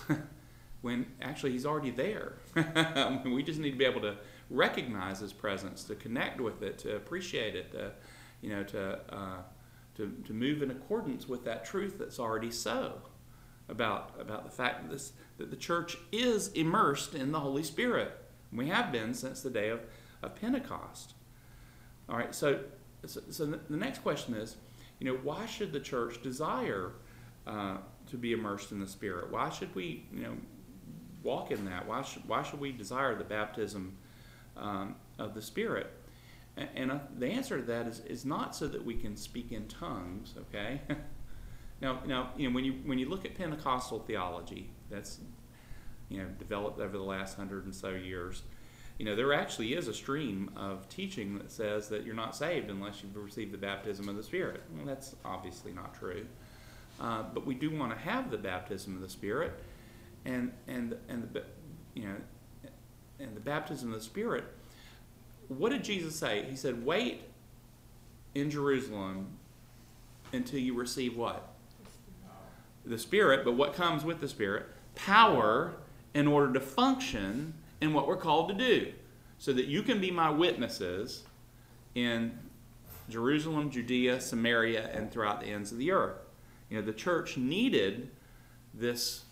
when actually He's already there. We just need to be able to recognize His presence, to connect with it, to appreciate it, to, you know, to uh, to to move in accordance with that truth that's already so about about the fact that this that the church is immersed in the Holy Spirit. We have been since the day of, of Pentecost. All right, so, so so the next question is, you know, why should the church desire uh, to be immersed in the Spirit? Why should we, you know, walk in that? Why should why should we desire the baptism um, of the Spirit? And, and uh, the answer to that is is not so that we can speak in tongues. Okay. now now you know when you when you look at Pentecostal theology, that's you know developed over the last hundred and so years. You know, there actually is a stream of teaching that says that you're not saved unless you've received the baptism of the Spirit. Well, that's obviously not true. Uh, but we do want to have the baptism of the Spirit, and and and the you know, and the baptism of the Spirit. What did Jesus say? He said, "Wait in Jerusalem until you receive what? The Spirit." But what comes with the Spirit? Power, in order to function in what we're called to do, so that you can be my witnesses in Jerusalem, Judea, Samaria, and throughout the ends of the earth. You know, the church needed this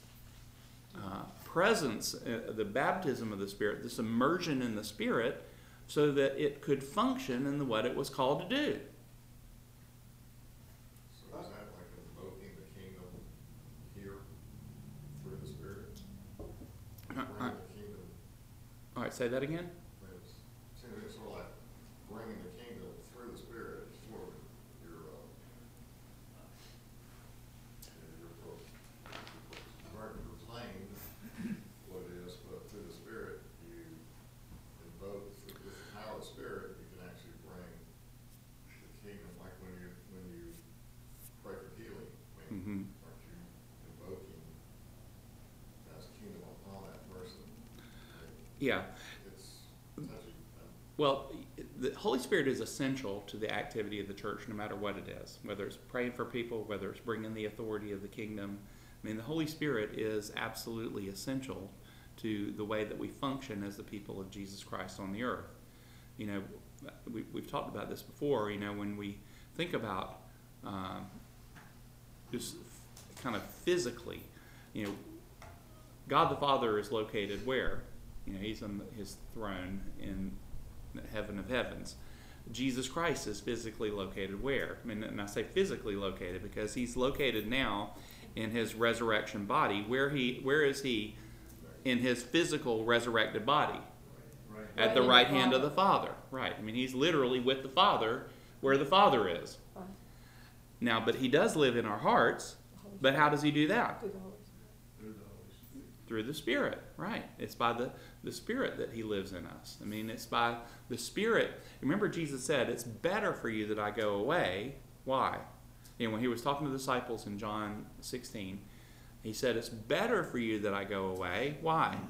uh, presence, uh, the baptism of the Spirit, this immersion in the Spirit, so that it could function in the, what it was called to do. So is that like invoking the kingdom here through the Spirit? Uh, Bringing the kingdom. All right, say that again. I mean, it's, it's sort of like bringing the kingdom through the Spirit. It's more of your, uh, your, your, you've already proclaimed what it is, but through the Spirit, you invoke, with the power of the Spirit, you can actually bring the kingdom, like when you, when you pray for healing. I mean, Mm-hmm. aren't you invoking God's kingdom upon that person? Yeah. It's touchy. Well, the Holy Spirit is essential to the activity of the church, no matter what it is, whether it's praying for people, whether it's bringing the authority of the kingdom. I mean, the Holy Spirit is absolutely essential to the way that we function as the people of Jesus Christ on the earth. You know, we, we've talked about this before. You know, when we think about um, just kind of physically, you know, God the Father is located where? You know, He's on His throne in the heaven of heavens. Jesus Christ is physically located where? I mean, and I say physically located because He's located now in His resurrection body. Where he, where is He in His physical resurrected body? Right. At the right hand of the Father. Right. I mean, He's literally with the Father where the Father is. Right. Now, but He does live in our hearts. But how does He do that? Through the Holy Spirit. Through the Spirit, right. It's by the, the Spirit that he lives in us. I mean, it's by the Spirit. Remember, Jesus said, it's better for you that I go away. Why? And when he was talking to the disciples in John sixteen, he said, it's better for you that I go away. Why?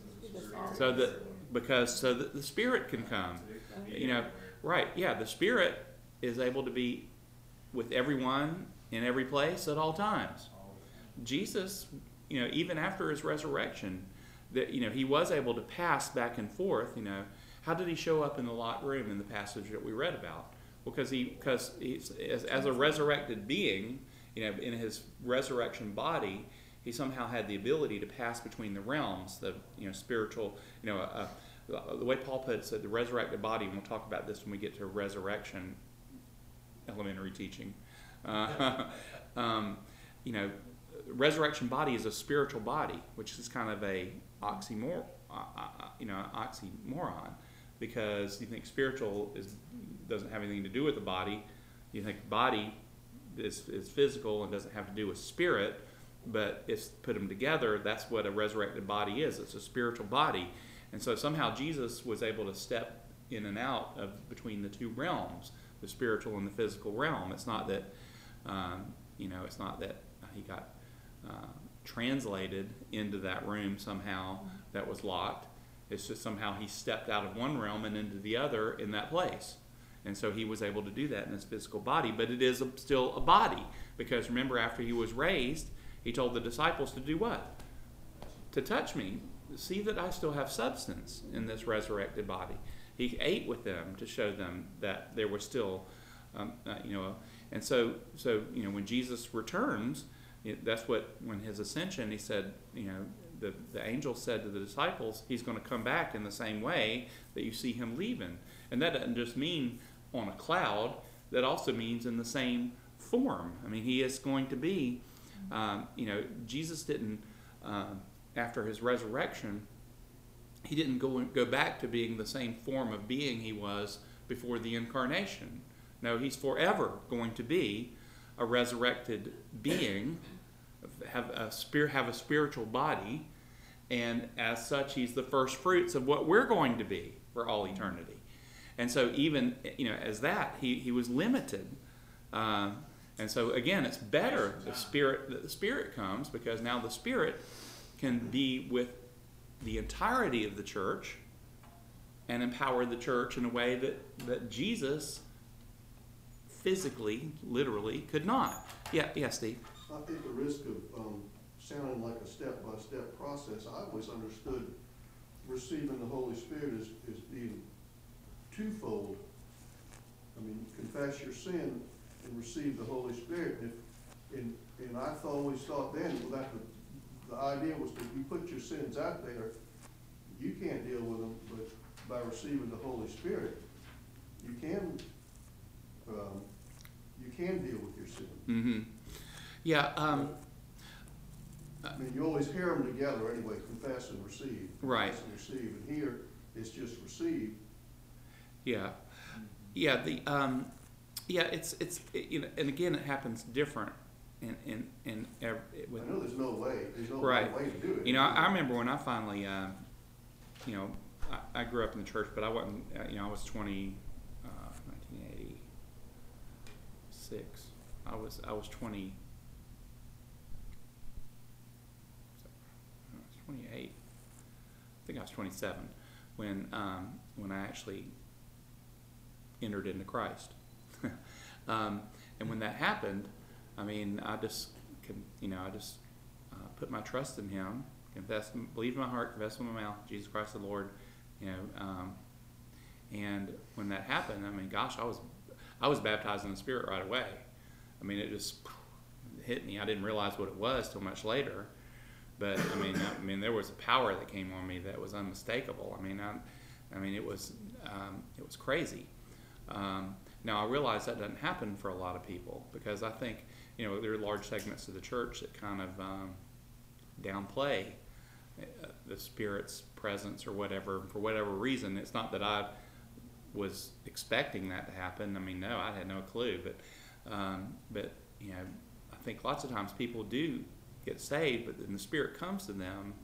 So that, because so that the Spirit can come. You know, right, yeah, the Spirit is able to be with everyone in every place at all times. Jesus, you know, even after his resurrection, that, you know, he was able to pass back and forth. You know, how did he show up in the Lot room in the passage that we read about? Because he, because he's, as, as a resurrected being, you know, in his resurrection body, he somehow had the ability to pass between the realms, the, you know, spiritual, you know, uh, the way Paul puts it, the resurrected body, and we'll talk about this when we get to resurrection elementary teaching. Uh, um, you know, resurrection body is a spiritual body, which is kind of a oxymor, uh, uh, you know, oxymoron, because you think spiritual is doesn't have anything to do with the body. You think body is is physical and doesn't have to do with spirit, but it's put them together. That's what a resurrected body is. It's a spiritual body, and so somehow Jesus was able to step in and out of between the two realms, the spiritual and the physical realm. It's not that, um, you know, it's not that he got Uh, translated into that room somehow that was locked. It's just somehow he stepped out of one realm and into the other in that place. And so he was able to do that in his physical body. But it is a, still a body. Because remember, after he was raised, he told the disciples to do what? To touch me. See that I still have substance in this resurrected body. He ate with them to show them that there was still, um, uh, you know, and so, so, you know, when Jesus returns, that's what, when his ascension, he said, you know, the, the angel said to the disciples, he's going to come back in the same way that you see him leaving. And that doesn't just mean on a cloud, that also means in the same form. I mean, he is going to be, um, you know, Jesus didn't, uh, after his resurrection, he didn't go, go back to being the same form of being he was before the incarnation. No, he's forever going to be a resurrected being, have a spirit, have a spiritual body, and as such, he's the first fruits of what we're going to be for all eternity. And so, even, you know, as that, he he was limited, um, and so again, it's better the spirit that the Spirit comes, because now the Spirit can be with the entirety of the church and empower the church in a way that that Jesus physically, literally, could not. Yeah, yeah, Steve. I think the risk of um, sounding like a step-by-step process, I always understood receiving the Holy Spirit as, as being twofold. I mean, confess your sin and receive the Holy Spirit. And, if, and, and I th- always thought then well, that the, the idea was that if you put your sins out there, you can't deal with them, but by receiving the Holy Spirit, you can um, you can deal with your sin. Mm-hmm. Yeah. Um, I mean, you always hear them together anyway, confess and receive. Right. Confess and receive. And here, it's just receive. Yeah. Yeah. The um, yeah. It's it's it, you know, and again, it happens different in in in every. With, I know there's no way. There's no right. way to do it. You know, I, I remember when I finally, uh, you know, I, I grew up in the church, but I wasn't. Uh, you know, I was twenty, uh, nineteen eighty-six. I was I was twenty. I was twenty-eight. I think I was twenty-seven when um, when I actually entered into Christ. um, and when that happened, I mean, I just, you know, I just uh, put my trust in Him, confess, believe in my heart, confess with my mouth, Jesus Christ the Lord, you know. Um, and when that happened, I mean, gosh, I was, I was baptized in the Spirit right away. I mean, it just hit me. I didn't realize what it was till much later. But I mean, I, I mean, there was a power that came on me that was unmistakable. I mean, I, I mean, it was, um, it was crazy. Um, now I realize that doesn't happen for a lot of people, because I think, you know, there are large segments of the church that kind of um, downplay uh, the Spirit's presence or whatever, for whatever reason. It's not that I was expecting that to happen. I mean, no, I had no clue. But, um, but you know, I think lots of times people do get saved, but then the Spirit comes to them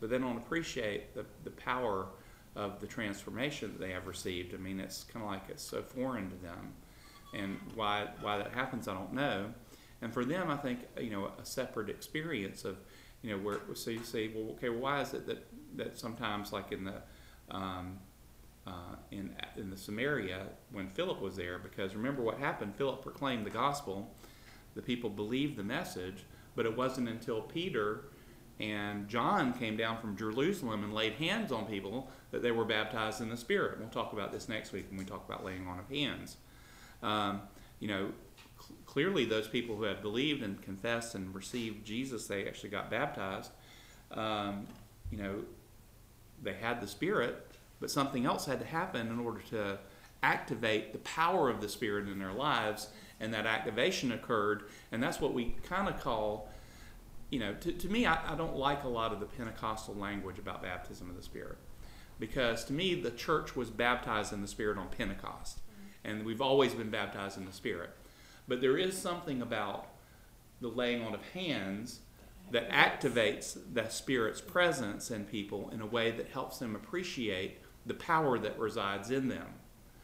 but they don't appreciate the, the power of the transformation that they have received. I mean, it's kind of like it's so foreign to them. And why why that happens, I don't know. And for them, I think, you know, a separate experience of, you know, where, so you say, well, okay, well, why is it that, that sometimes, like in the, um, uh, in, in the Samaria, when Philip was there, because remember what happened, Philip proclaimed the gospel, the people believed the message, but it wasn't until Peter and John came down from Jerusalem and laid hands on people that they were baptized in the Spirit. We'll talk about this next week when we talk about laying on of hands. Um, you know, cl- clearly those people who had believed and confessed and received Jesus, they actually got baptized. Um, you know, they had the Spirit, but something else had to happen in order to activate the power of the Spirit in their lives, and that activation occurred, and that's what we kind of call, you know, to, to me, I, I don't like a lot of the Pentecostal language about baptism of the Spirit, because to me, the church was baptized in the Spirit on Pentecost. And we've always been baptized in the Spirit. But there is something about the laying on of hands that activates the Spirit's presence in people in a way that helps them appreciate the power that resides in them.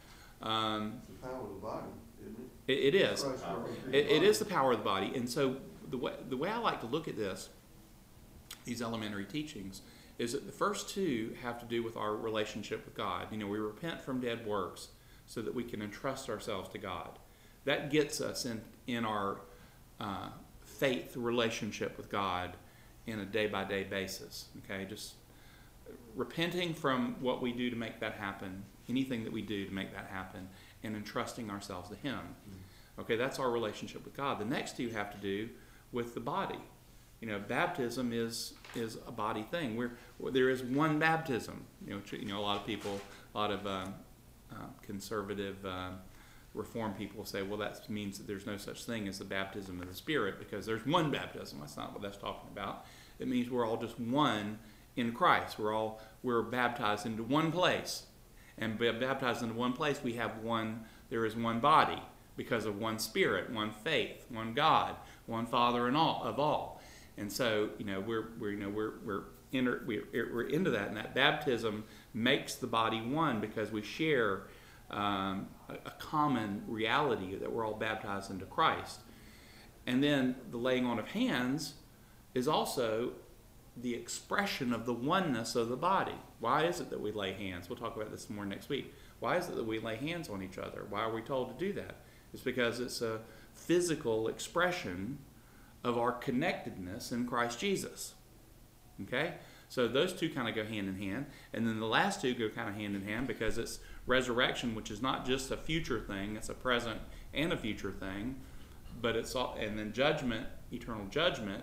Um, It's the power of the body, isn't it? it, it is. Christ working It, through it the is the power of the body. And so the way, the way I like to look at this, these elementary teachings, is that the first two have to do with our relationship with God. You know, we repent from dead works so that we can entrust ourselves to God. That gets us in, in our uh, faith relationship with God in a day-by-day basis. Okay, just repenting from what we do to make that happen, anything that we do to make that happen, and entrusting ourselves to Him. Okay, that's our relationship with God. The next two have to do with the body. You know, baptism is is a body thing. We're, there is one baptism. You know, you know, a lot of people, a lot of um, Uh, conservative uh, reform people say, well, that means that there's no such thing as the baptism of the Spirit because there's one baptism. That's not what that's talking about. It means we're all just one in Christ. We're all we're baptized into one place, and baptized into one place, we have one. There is one body because of one Spirit, one faith, one God, one Father, and all of all. And so, you know, we're we're you know we're we're Enter, we're, we're into that, and that baptism makes the body one because we share um, a, a common reality that we're all baptized into Christ. And then the laying on of hands is also the expression of the oneness of the body. Why is it that we lay hands? We'll talk about this more next week. Why is it that we lay hands on each other? Why are we told to do that? It's because it's a physical expression of our connectedness in Christ Jesus. Okay? So those two kind of go hand in hand. And then the last two go kind of hand in hand because it's resurrection, which is not just a future thing, it's a present and a future thing. But it's all, and then judgment, eternal judgment,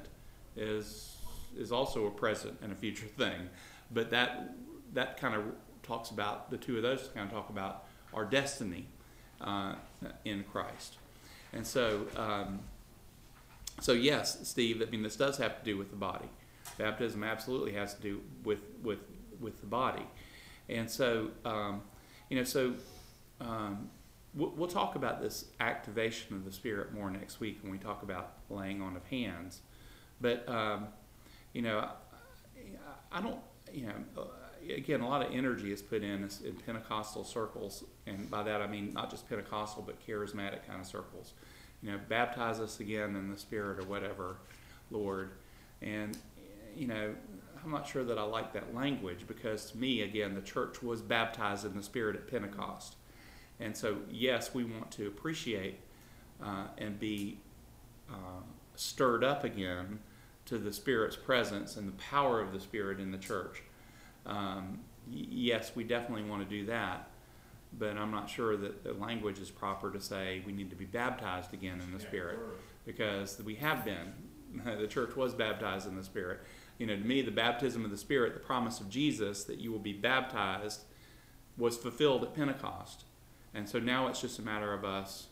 is is also a present and a future thing. But that that kind of talks about, the two of those kind of talk about our destiny uh, in Christ. And so, um, so yes, Steve, I mean, this does have to do with the body. Baptism absolutely has to do with with with the body, and so um, you know. So um, we'll, we'll talk about this activation of the Spirit more next week when we talk about laying on of hands. But um, you know, I, I don't. You know, again, a lot of energy is put in in Pentecostal circles, and by that I mean not just Pentecostal but charismatic kind of circles. You know, baptize us again in the Spirit or whatever, Lord, and you know, I'm not sure that I like that language because to me, again, the church was baptized in the Spirit at Pentecost. And so, yes, we want to appreciate uh, and be uh, stirred up again to the Spirit's presence and the power of the Spirit in the church. Um, y- yes, we definitely want to do that, but I'm not sure that the language is proper to say we need to be baptized again in the Spirit because we have been. The church was baptized in the Spirit. You know, to me, the baptism of the Spirit, the promise of Jesus that you will be baptized, was fulfilled at Pentecost. And so now it's just a matter of us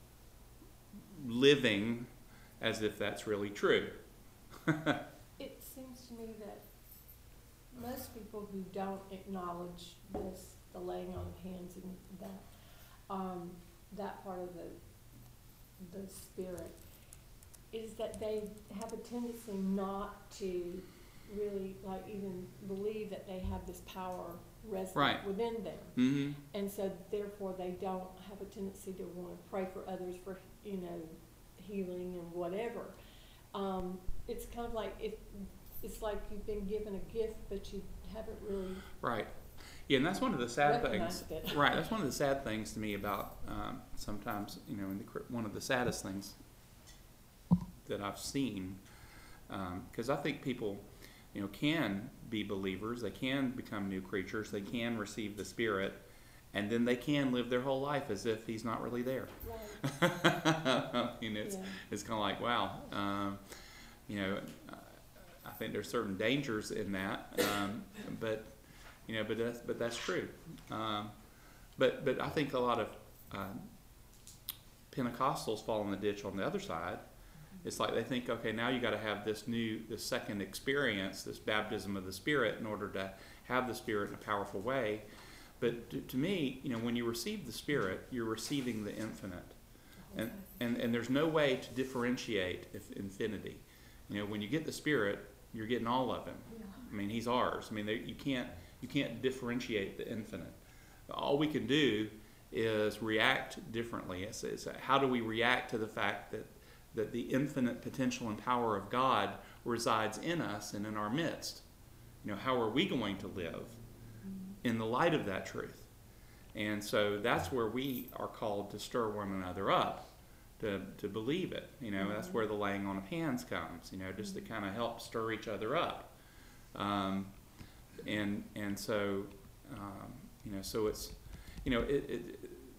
living as if that's really true. It seems to me that most people who don't acknowledge this, the laying on of hands and that, um, that part of the, the Spirit, is that they have a tendency not to really like even believe that they have this power resident Right. within them. Mm-hmm. And so therefore they don't have a tendency to want to pray for others for, you know, healing and whatever. Um, it's kind of like it, it's like you've been given a gift, but you haven't really Right. Yeah, and that's one of the sad things. recognized it. Right. That's one of the sad things to me about um, sometimes, you know, in the, cr- one of the saddest things that I've seen, because I think people, you know, can be believers, they can become new creatures, they can receive the Spirit, and then they can live their whole life as if He's not really there. Right. I mean, it's Yeah. it's kind of like, wow, um, you know, I think there's certain dangers in that, um, but you know, but that's but that's true. Um, but but I think a lot of uh, Pentecostals fall in the ditch on the other side. It's like they think, okay, now you got to have this new, this second experience, this baptism of the Spirit, in order to have the Spirit in a powerful way. But to, to me, you know, when you receive the Spirit, you're receiving the infinite, and and and there's no way to differentiate if infinity. You know, when you get the Spirit, you're getting all of Him. Yeah. I mean, He's ours. I mean, they, you can't you can't differentiate the infinite. All we can do is react differently. It's, it's how do we react to the fact that that the infinite potential and power of God resides in us and in our midst. You know, how are we going to live in the light of that truth? And so that's where we are called to stir one another up, to, to believe it. You know, that's where the laying on of hands comes, you know, just to kind of help stir each other up. Um, and and so, um, you know, so it's, you know, it, it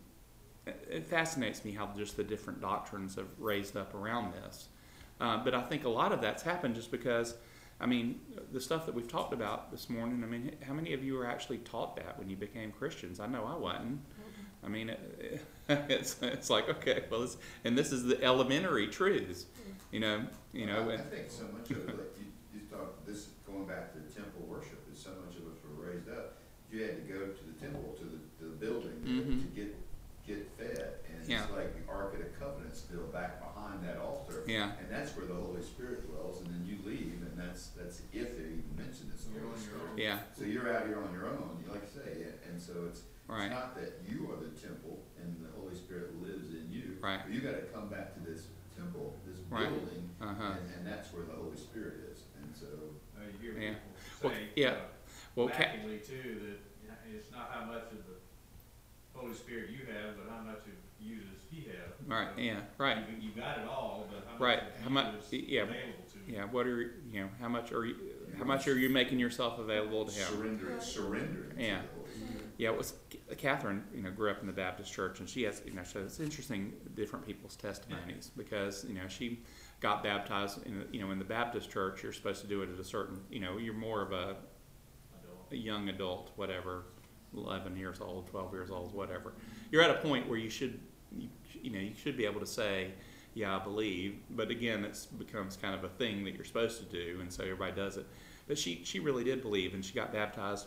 It fascinates me how just the different doctrines have raised up around this. Uh, but I think a lot of that's happened just because, I mean, the stuff that we've talked about this morning, I mean, how many of you were actually taught that when you became Christians? I know I wasn't. I mean, it, it's it's like, okay, well, it's, and this is the elementary truths, you know, you know. I, I and, think so much of it, like you, you talk, this, going back to the temple worship, is so much of us were raised up. You had to go to the temple, to the, to the building Mhm. to get get fed, and Yeah. it's like the Ark of the Covenant still back behind that altar, Yeah. and that's where the Holy Spirit dwells. And then you leave, and that's that's if they even mention this You're Holy on your Spirit. own. Yeah. So you're out here on your own, you like I say, and, and so it's Right. it's not that you are the temple and the Holy Spirit lives in you. Right. But you got to come back to this temple, this Right. building, Uh-huh. and, and that's where the Holy Spirit is. And so Uh, you hear Yeah. people Well, say, yeah. uh, Well, Ca- backingly too, that you know, it's not how much of the Holy Spirit you have, but how much of you does He have. Right. So Yeah. Right. You, you got it all, but how much Right. of How you much? is Yeah. available to you. Yeah. What are you know? How much are you? How much are you making yourself available to Him? surrendering, surrendering Yeah. to the Holy Spirit. Yeah, it was Catherine. You know, grew up in the Baptist church, and she has. You know, so it's interesting different people's testimonies because you know she got baptized. In, you know, in the Baptist church, you're supposed to do it at a certain. You know, you're more of a, Adult. a young adult, whatever, eleven years old, twelve years old, whatever. You're at a point where you should, you, you know, you should be able to say, yeah, I believe. But again, it becomes kind of a thing that you're supposed to do, and so everybody does it. But she, she really did believe, and she got baptized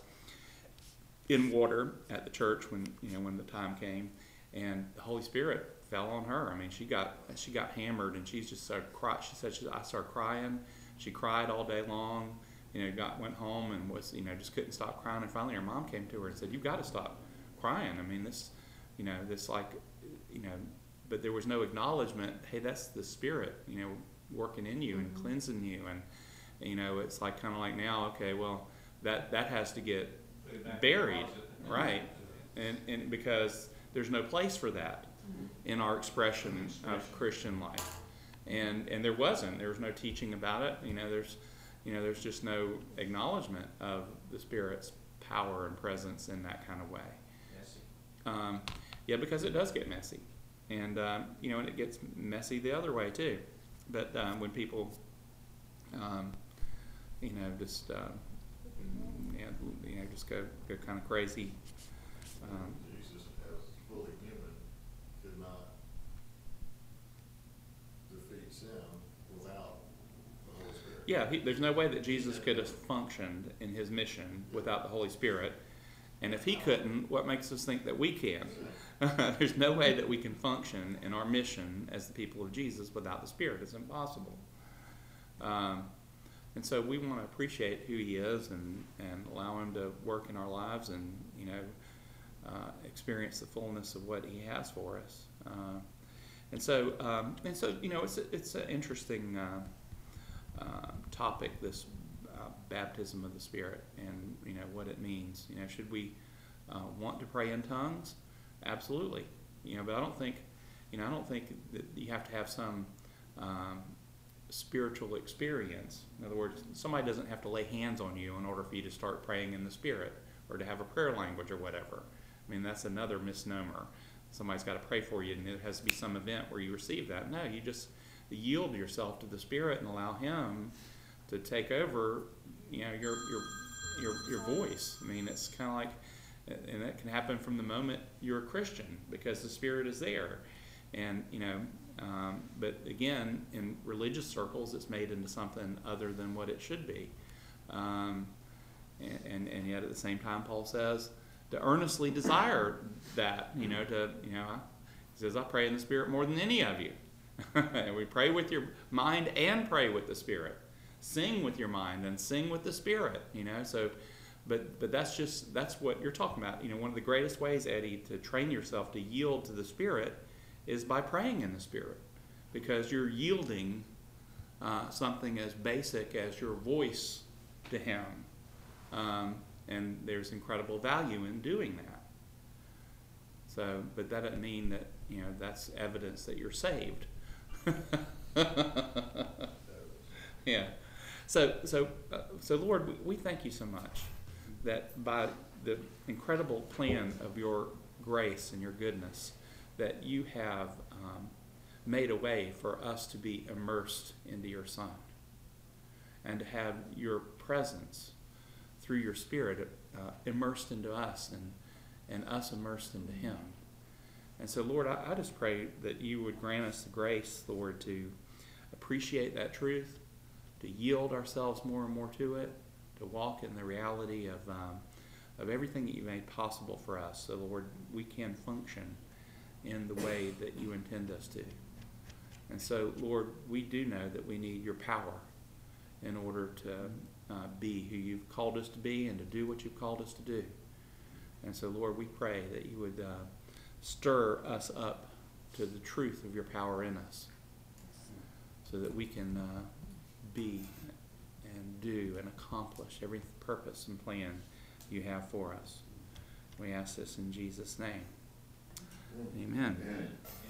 in water at the church when you know when the time came, and the Holy Spirit fell on her. I mean, she got she got hammered, and she just started cry. She said, she, "I started crying." She cried all day long. You know, got went home and was you know just couldn't stop crying. And finally, her mom came to her and said, "You've got to stop crying. I mean, this, you know, this like, you know." But there was no acknowledgement. Hey, that's the Spirit, you know, working in you and Mhm. cleansing you, and you know, it's like kind of like now, okay, well, that that has to get Put it back in the buried, closet. right? And and because there's no place for that in our expression of Christian life, and and there wasn't. There was no teaching about it. You know, there's, you know, there's just no acknowledgement of the Spirit's power and presence in that kind of way. Messy. Um, yeah, because it does get messy, and um, you know, and it gets messy the other way too. But um, when people, um, you know, just uh, yeah, you know, just go go kind of crazy. Um, Jesus, as fully human, could not defeat sin without the Holy Spirit. yeah, he, there's no way that Jesus could have functioned in his mission without the Holy Spirit. And if he couldn't, what makes us think that we can? There's no way that we can function in our mission as the people of Jesus without the Spirit. It's impossible. Um, And so we want to appreciate who he is and, and allow him to work in our lives and, you know, uh, experience the fullness of what he has for us. Uh, and so, um, and so, you know, it's, a, it's an interesting uh, uh, topic, this uh, baptism of the Spirit and, you know, what it means. You know, should we uh, want to pray in tongues? Absolutely. You know, but I don't think, you know, I don't think that you have to have some um, spiritual experience. In other words, somebody doesn't have to lay hands on you in order for you to start praying in the Spirit or to have a prayer language or whatever. I mean, that's another misnomer. Somebody's got to pray for you, and there has to be some event where you receive that. No, you just yield yourself to the Spirit and allow Him to take over, you know, your your your your voice. I mean, it's kind of like, and that can happen from the moment you're a Christian because the Spirit is there, and you know. Um, but again, in religious circles, it's made into something other than what it should be, um, and, and and yet at the same time, Paul says to earnestly desire that, you know, to you know, he says, I pray in the Spirit more than any of you. And we pray with your mind and pray with the Spirit. Sing with your mind and sing with the Spirit. You know, so. But but that's just that's what you're talking about. You know, one of the greatest ways, Eddie, to train yourself to yield to the Spirit is by praying in the Spirit, because you're yielding uh, something as basic as your voice to Him, um, and there's incredible value in doing that. So, but that doesn't mean that, you know, that's evidence that you're saved. Yeah. So so uh, so Lord, we, we thank you so much that by the incredible plan of your grace and your goodness, that you have um, made a way for us to be immersed into your Son and to have your presence through your Spirit uh, immersed into us and, and us immersed into Him. And so, Lord, I, I just pray that you would grant us the grace, Lord, to appreciate that truth, to yield ourselves more and more to it, to walk in the reality of, um, of everything that you made possible for us. So, Lord, we can function in the way that you intend us to. And so, Lord, we do know that we need your power in order to uh, be who you've called us to be and to do what you've called us to do. And so, Lord, we pray that you would uh, stir us up to the truth of your power in us so that we can uh, be and do and accomplish every purpose and plan you have for us. We ask this in Jesus' name. Amen. Amen.